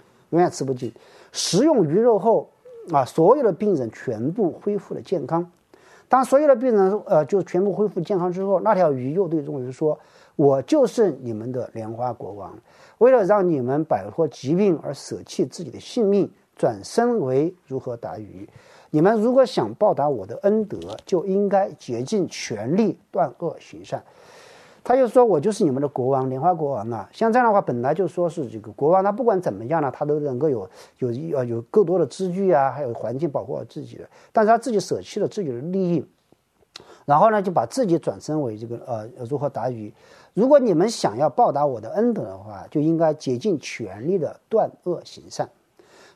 Speaker 1: 食用鱼肉后所有的病人全部恢复了健康。当所有的病人就全部恢复健康之后，那条鱼又对众人说，我就是你们的莲花国王，为了让你们摆脱疾病而舍弃自己的性命，转身为如何达于。你们如果想报答我的恩德，就应该竭尽全力断恶行善。他就说我就是你们的国王，莲花国王像这样的话，本来就说是这个国王，他不管怎么样呢，他都能够有更多的资具还有环境保护好自己的，但是他自己舍弃了自己的利益，然后呢就把自己转身为这个如何达于。如果你们想要报答我的恩德的话，就应该竭尽全力的断恶行善。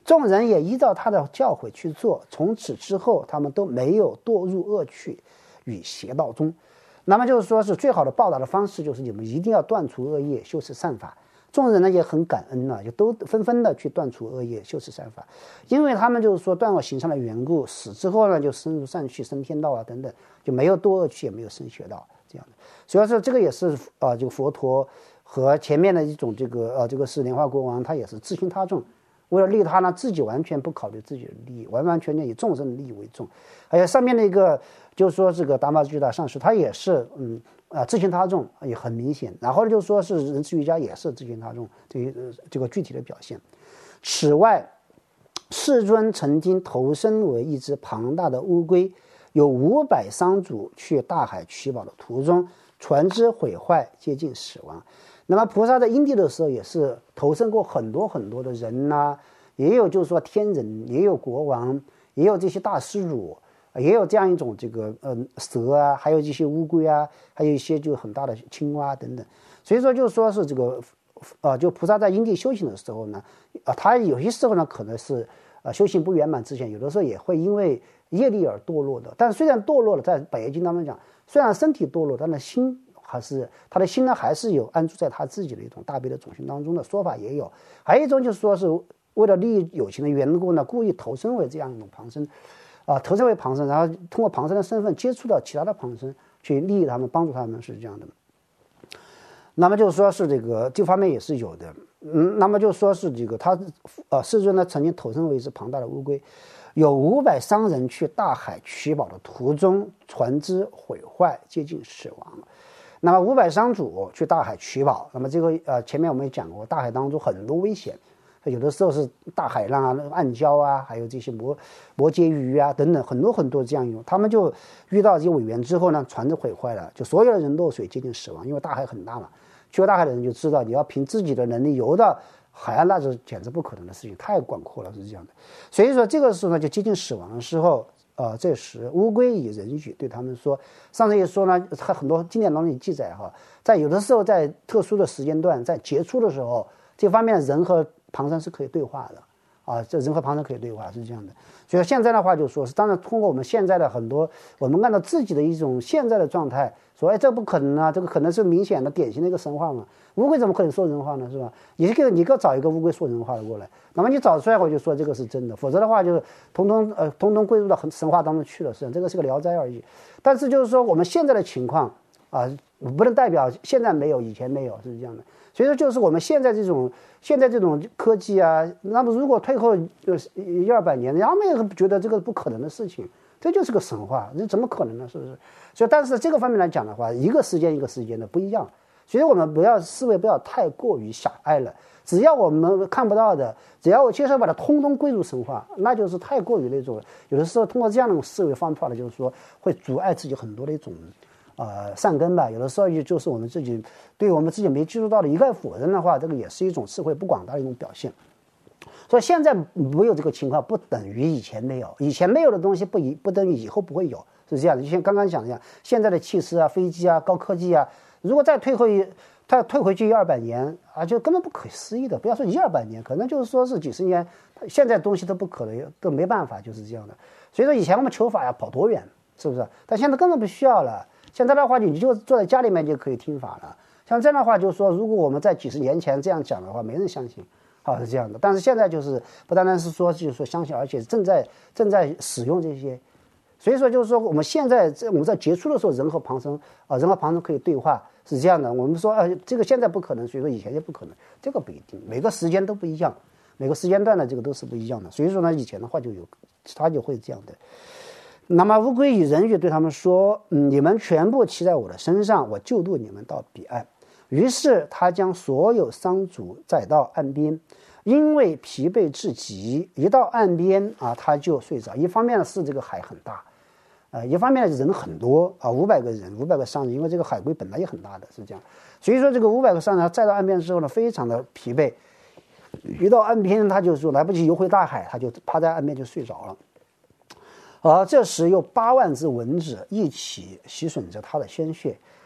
Speaker 1: 众人也依照他的教诲去做，从此之后，他们都没有堕入恶趣与邪道中。那么就是说是最好的报答的方式，就是你们一定要断除恶业，修持善法。众人呢也很感恩呢，就都纷纷的去断除恶业，修持善法，因为他们就是说断恶行善的缘故，死之后呢就升入善趣，升天道啊等等，就没有堕恶趣，也没有升邪道这样的。所以说这个也是这个佛陀和前面的一种这个是莲花国王，他也是自心他众，为了利他呢，自己完全不考虑自己的利益，完完全全以众生的利益为重。还有上面的一个就是说这个达摩居大上师，他也是自心他众也很明显。然后就说是仁慈瑜伽也是自心他众，这个具体的表现。此外，世尊曾经投身为一只庞大的乌龟，有500商主去大海取宝的途中，船只毁坏，接近死亡。那么菩萨在因地的时候也是投身过很多很多的人呐，也有就是说天人，也有国王，也有这些大施主，也有这样一种这个蛇啊，还有这些乌龟啊，还有一些就很大的青蛙等等。所以说就是说是这个就菩萨在因地修行的时候呢，他有些时候呢可能是修行不圆满之前，有的时候也会因为业力而堕落的。但虽然堕落了，在百业经当中讲，虽然身体堕落，但是心还是他的心呢，还是有安住在他自己的一种大悲的种性当中的说法也有。还有一种就是说是为了利益有情的缘故呢，故意投身为这样一种旁生，投身为旁生，然后通过旁生的身份接触到其他的旁生，去利益他们，帮助他们，是这样的。那么就是说是这方面也是有的。那么就说是这个他世尊呢曾经投身为一只庞大的乌龟，有500商人去大海取宝的途中，船只毁坏，接近死亡。那么500商主去大海取宝，那么这个前面我们也讲过，大海当中很多危险，有的时候是大海浪啊、暗礁啊，还有这些摩羯鱼啊等等，很多很多这样一种。他们就遇到这些违缘之后呢，船子毁坏了，就所有的人落水，接近死亡。因为大海很大嘛，去过大海的人就知道，你要凭自己的能力游到海岸，那是简直不可能的事情，太广阔了，是这样的。所以说这个时候呢，就接近死亡的时候。这时乌龟以人语对他们说，上次也说呢，他很多经典当中也记载在有的时候在特殊的时间段，在杰出的时候，这方面人和旁生是可以对话的这人和旁生可以对话，是这样的。所以现在的话就说是，当然通过我们现在的很多，我们按照自己的一种现在的状态说，这不可能啊，这个可能是明显的典型的一个神话嘛。乌龟怎么可能说人话呢，是吧？你找一个乌龟说人话的过来，那么你找出来我就说这个是真的，否则的话就是统统归入到神话当中去了，是这个是个聊斋而已。但是就是说我们现在的情况不能代表现在没有以前没有，是这样的。所以说就是我们现在这种科技啊，那么如果退后100-200年，人们也觉得这个不可能的事情，这就是个神话，这怎么可能呢？是不是？所以但是这个方面来讲的话，一个时间一个时间的不一样。所以我们思维不要太过于狭隘了。只要我们看不到的，只要我接受把它通通归入神话，那就是太过于那种，有的时候通过这样的思维方法呢，就是说会阻碍自己很多的一种善根吧。有的时候就是我们自己对我们自己没接触到的一概否认的话，这个也是一种智慧不广大的一种表现。所以现在没有这个情况，不等于以前没有，以前没有的东西不等于以后不会有，是这样的。就像刚刚讲的一样，现在的汽车啊、飞机啊、高科技啊，如果再退回去100-200年就根本不可思议的。不要说100-200年，可能就是说是几十年，现在东西都不可能，都没办法，就是这样的。所以说以前我们求法要跑多远，是不是？但现在根本不需要了。现在的话，你就坐在家里面就可以听法了。像这样的话，就是说，如果我们在几十年前这样讲的话，没人相信。是这样的。但是现在就是不单单是说就是说相信，而且正在使用这些。所以说就是说我们现在我们在结束的时候，人和旁生可以对话，是这样的。我们说这个现在不可能，所以说以前就不可能，这个不一定，每个时间都不一样，每个时间段的这个都是不一样的。所以说呢，以前的话他就会这样的。那么乌龟以人语对他们说，你们全部骑在我的身上，我救度你们到彼岸。于是他将所有商主载到岸边，因为疲惫至极，一到岸边他就睡着。一方面呢是这个海很大，一方面人很多500个人，500个商人，因为这个海龟本来也很大的，是这样。所以说这个500个商人载到岸边之后呢，非常的疲惫，一到岸边他就说来不及游回大海，他就趴在岸边就睡着了。这时有8万只蚊子一起吸吮着他的鲜血。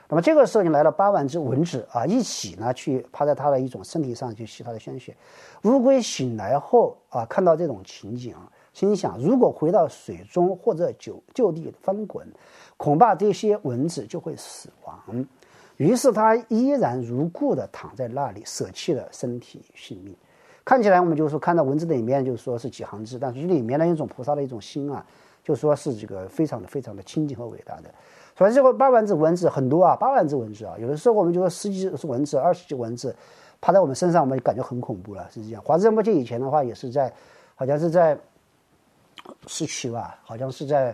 Speaker 1: 那么这个时候就来了八万只蚊子啊，一起呢去趴在他的一种身体上去吸他的鲜血。乌龟醒来后啊，看到这种情景啊，心想如果回到水中或者就地翻滚，恐怕这些蚊子就会死亡。于是他依然如故的躺在那里，舍弃了身体性命。看起来我们就是说看到文字的里面就是说是几行字，但是里面的一种菩萨的一种心啊，就说是这个非常的清净和伟大的。所以这个8万只蚊子很多啊，8万只蚊子啊，有的时候我们就说10几只蚊子、20几蚊子趴在我们身上，我们感觉很恐怖了，是这样。华兹仁波切以前的话也是在，好像是在市区吧，好像是在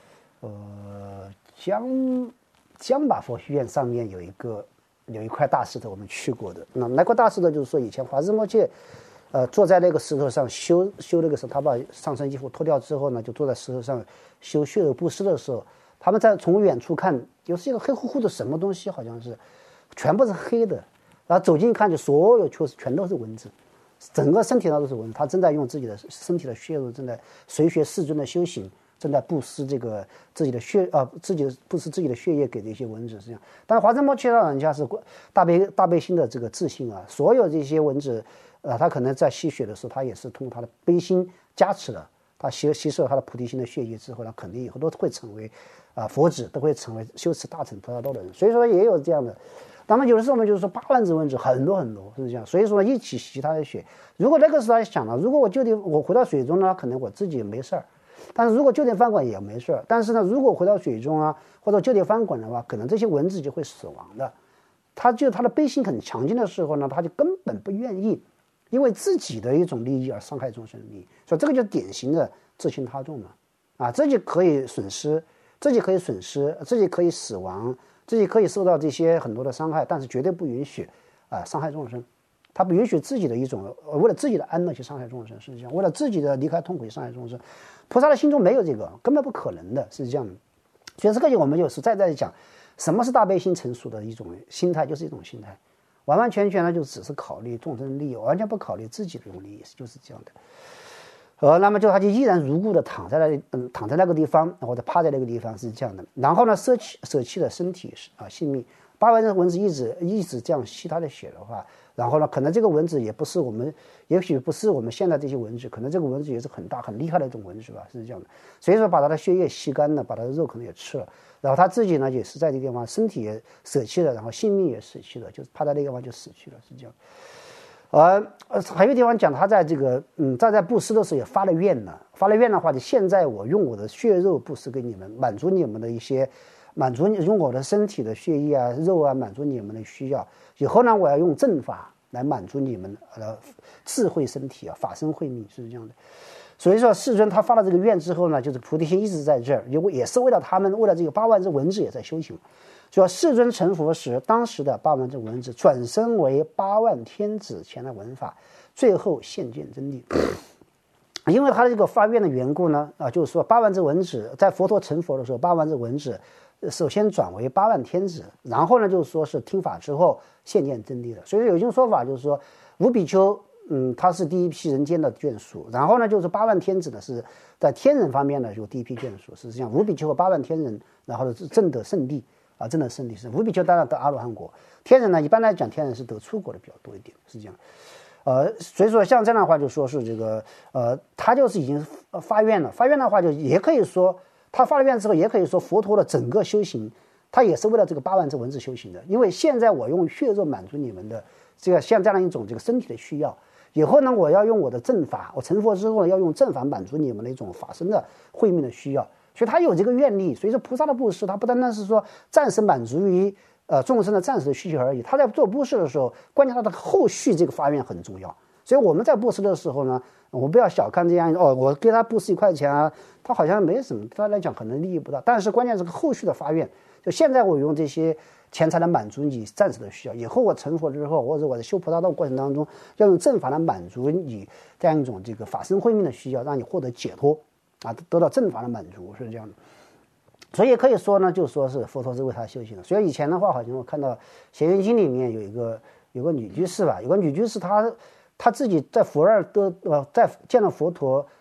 Speaker 1: 江巴佛学院上面有一块大石头，我们去过的。那块大石头就是说以前华兹仁波切坐在那个石头上修那个时候，他把上身衣服脱掉之后呢，就坐在石头上修血肉布施的时候，他们在从远处看，就是一个黑乎乎的什么东西，好像是全部是黑的，然后走近看，就所有全都是蚊子，整个身体上都是蚊子。他正在用自己的身体的血肉，正在随学世尊的修行，正在布施这个自己的布施自己的血液给这些蚊子，是这样。但是华珍波切老人家是大悲心的这个自信啊，所有这些蚊子，他可能在吸血的时候，他也是通过他的悲心加持了。他吸收了他的菩提心的血液之后呢，肯定以后都会成为佛子，都会成为修持大乘菩萨道的人。所以说也有这样的。那么有的时候我们就是说8万只蚊子很多很多，是这样。所以说一起吸他的血。如果那个时候他想了，如果我回到水中呢，可能我自己也没事儿。但是如果就地翻滚也没事儿。但是呢，如果回到水中啊，或者就地翻滚的话，可能这些蚊子就会死亡的。他的悲心很强劲的时候呢，他就根本不愿意因为自己的一种利益而伤害众生利益，所以这个就典型的自轻他重了啊！自己可以损失，自己可以死亡，自己可以受到这些很多的伤害，但是绝对不允许伤害众生。他不允许自己的一种为了自己的安乐去伤害众生，是这样。为了自己的离开痛苦去伤害众生，菩萨的心中没有这个，根本不可能的，是这样的。所以这个我们就实在在讲，什么是大悲心成熟的一种心态，就是一种心态。完完全全呢，就只是考虑众生利益，完全不考虑自己的这种利益，就是这样的。那么他就依然如故的躺在那个地方，或者趴在那个地方，是这样的。然后呢，舍弃了身体性命。8万只蚊子一直这样吸他的血的话，然后呢，可能这个蚊子也许不是我们现在这些蚊子，可能这个蚊子也是很大很厉害的一种蚊子吧，是这样的。所以说把他的血液吸干了，把他的肉可能也吃了。然后他自己呢也是在这个地方身体也舍弃了，然后性命也舍弃了，就是趴在那个地方就死去了，是这样。还有地方讲他在这个在布施的时候也发了愿了，发了愿的话，就现在我用我的血肉布施给你们，满足你们的一些，用我的身体的血液啊肉啊满足你们的需要。以后呢，我要用正法来满足你们的智慧身体啊，法身慧命，是这样的。所以说世尊他发了这个愿之后呢，就是菩提心一直在这儿，也是为了他们，为了这个8万只蚊子也在修行。说世尊成佛时，当时的8万只蚊子转身为8万天子前来闻法，最后现见真谛。因为他的这个发愿的缘故呢，就是说8万只蚊子在佛陀成佛的时候，8万只蚊子首先转为8万天子，然后呢就是说是听法之后现见真谛的。所以有一种说法就是说，五比丘他是第一批人间的眷属，然后呢就是8万天子呢是在天人方面呢有第一批眷属，是这样。五比丘和8万天人，然后是证得圣地证得圣地是五比丘当然得阿罗汉果，天人呢一般来讲天人是得出国的比较多一点，是这样。所以说像这样的话就说是这个他就是已经发愿了，发愿的话就也可以说他发了愿之后也可以说佛陀的整个修行他也是为了这个8万只蚊子修行的。因为现在我用血肉满足你们的这个像这样一种这个身体的需要，以后呢我要用我的正法，我成佛之后呢要用正法满足你们的一种法身的慧命的需要，所以他有这个愿力。所以说菩萨的布施他不单单是说暂时满足于众生的暂时的需求而已，他在做布施的时候，关键他的后续这个发愿很重要。所以我们在布施的时候呢，我们不要小看这样我给他布施1块钱啊，他好像没什么，对他来讲可能利益不大，但是关键是个后续的发愿。就现在我用这些钱财来满足你暂时的需要，以后我成佛之后，或者我在修菩萨道过程当中，要用正法来满足你这样一种这个法身慧命的需要，让你获得解脱得到正法的满足，是这样的。所以也可以说呢，就说是佛陀是为他修行的。所以以前的话，好像我看到《贤云经》里面有个女居士吧，有个女居士她自己在在见了佛陀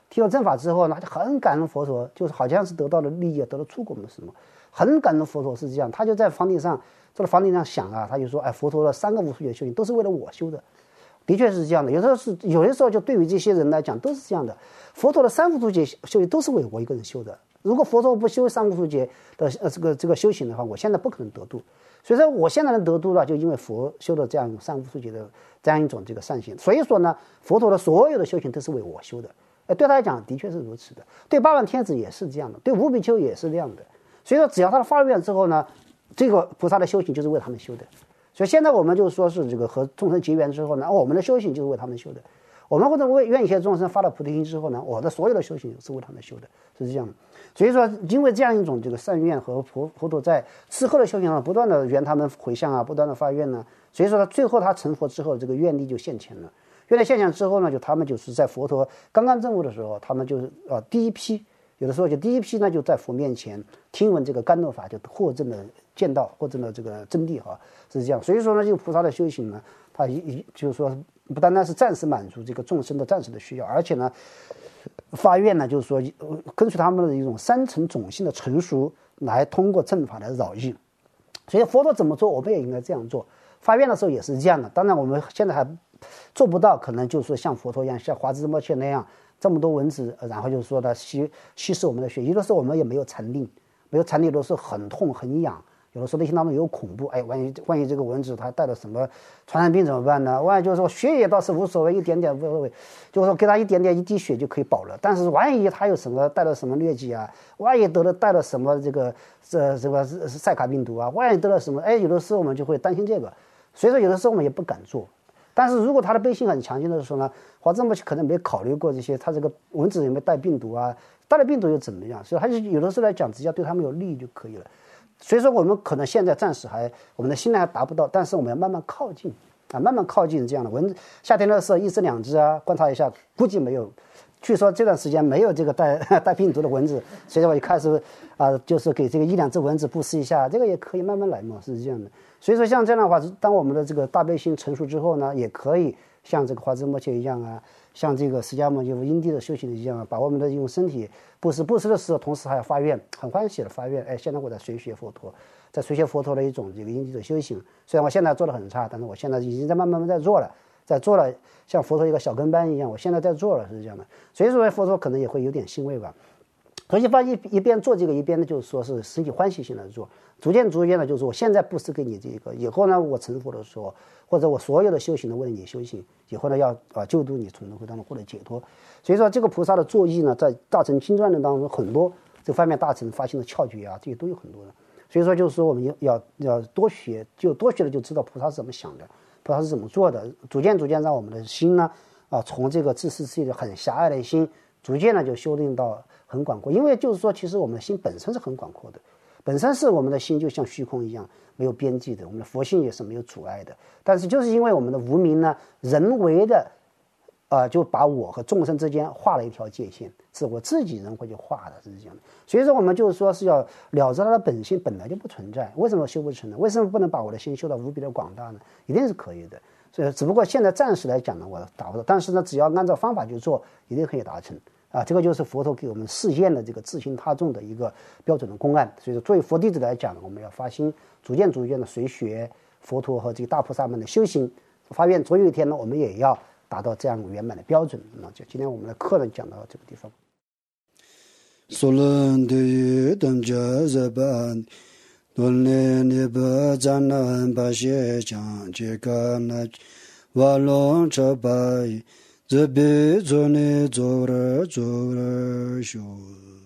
Speaker 1: 听了正法之后呢，他就很感恩佛陀，就是好像是得到了利益，得了出国嘛什么，很感恩佛陀是这样。他就在房顶上坐在房顶上想啊，他就说，哎，佛陀的3个无数劫修行都是为了我修的。的确是这样的，有的时候就对于这些人来讲都是这样的。佛陀的3无数劫修行都是为我一个人修的。如果佛陀不修3无数劫的这个修行的话，我现在不可能得度。所以说我现在能得度了，就因为佛修的这样3无数劫的这样一种这个善行。所以说呢，佛陀的所有的修行都是为我修的。对他来讲的确是如此的，对八万天子也是这样的，对五比丘也是这样的。所以说只要他发愿之后呢，这个菩萨的修行就是为他们修的。所以现在我们就说是这个和众生结缘之后呢，我们的修行就是为他们修的。我们或者为愿一切众生发了菩提心之后呢，我的所有的修行是为他们修的，是这样的。所以说，因为这样一种这个善愿和佛陀在之后的修行上不断的圆他们回向啊，不断的发愿呢，所以说最后他成佛之后，这个愿力就现前了。愿力现前之后呢，就他们就是在佛陀刚刚证悟的时候，他们就是第一批，有的时候就第一批呢就在佛面前听闻这个甘露法，就获证了见到获证了这个真谛哈，是这样。所以说呢，这个菩萨的修行呢，他就是说不单单是暂时满足这个众生的暂时的需要，而且呢，发愿呢，就是说跟随他们的一种3层种性的成熟，来通过正法来扰益。所以佛陀怎么做，我们也应该这样做。发愿的时候也是这样的。当然我们现在还做不到，可能就是像佛陀一样，像华兹摩切那样这么多文字，然后就是说的稀释我们的血。有的时候我们也没有禅定，没有禅定，有的时候很痛很痒。有的时候内心当中有恐怖，哎，万一这个蚊子它带了什么传染病怎么办呢？万一就是说血液倒是无所谓，一点点无所谓，就是说给他一滴血就可以保了。但是万一他有什么带了什么疟疾啊，万一带了什么这个塞卡病毒啊，万一得了什么，哎，有的时候我们就会担心这个，所以说有的时候我们也不敢做。但是如果他的背心很强劲的时候呢，华兹摩切可能没考虑过这些，他这个蚊子有没有带病毒啊，带了病毒又怎么样？所以他就有的时候来讲，只要对他们有利益就可以了。所以说我们可能现在暂时我们的心量还达不到，但是我们要慢慢靠近啊，慢慢靠近这样的蚊子。夏天的时候1只2只啊，观察一下，估计没有。据说这段时间没有这个带病毒的蚊子，所以我就开始就是给这个1、2只蚊子布施一下，这个也可以慢慢来嘛，是这样的。所以说像这样的话，当我们的这个大悲心成熟之后呢，也可以像这个华兹摩切一样啊，像这个释迦牟尼佛因地的修行一样啊，把我们的用身体布施的时候，同时还要发愿，很欢喜的发愿，哎，现在我在随学佛陀，在随学佛陀的一种这个因地的修行。虽然我现在做的很差，但是我现在已经在慢慢在做了，像佛陀一个小跟班一样，我现在在做了，是这样的。所以说佛陀可能也会有点欣慰吧。所以一边做这个，一边呢就是说是身体欢喜心来做，逐渐的就是我现在布施给你这个，以后呢我成佛的时候，或者我所有的修行呢为了你修行，以后呢要救度你从轮回当中获得解脱。所以说这个菩萨的作意呢，在大乘经传的当中很多这方面大乘发现的窍诀啊，这些都有很多的。所以说就是说我们要多学，多学了就知道菩萨是怎么想的，菩萨是怎么做的，逐渐让我们的心呢从这个自私自利的很狭隘的心，逐渐呢就修订到很广阔。因为就是说其实我们的心本身是很广阔的，本身是我们的心就像虚空一样没有边际的，我们的佛性也是没有阻碍的。但是就是因为我们的无明呢，人为的就把我和众生之间画了一条界限，是我自己人为就画的，是这样的。所以说我们就是说是要了知它的本性本来就不存在，为什么修不成呢？为什么不能把我的心修到无比的广大呢？一定是可以的。所以只不过现在暂时来讲呢，我达不到，但是呢，只要按照方法去做，一定可以达成啊。这个就是佛陀给我们示现的这个自心他重的一个标准的公案。所以说，作为佛弟子来讲，我们要发心，逐渐的随学佛陀和这个大菩萨们的修行，发愿总有一天呢，我们也要达到这样圆满的标准。那就今天我们的课呢讲到这个地方。
Speaker 2: 索伦的等着日本伦理的不占难把些讲这个那瓦隆这白这边做呢做了修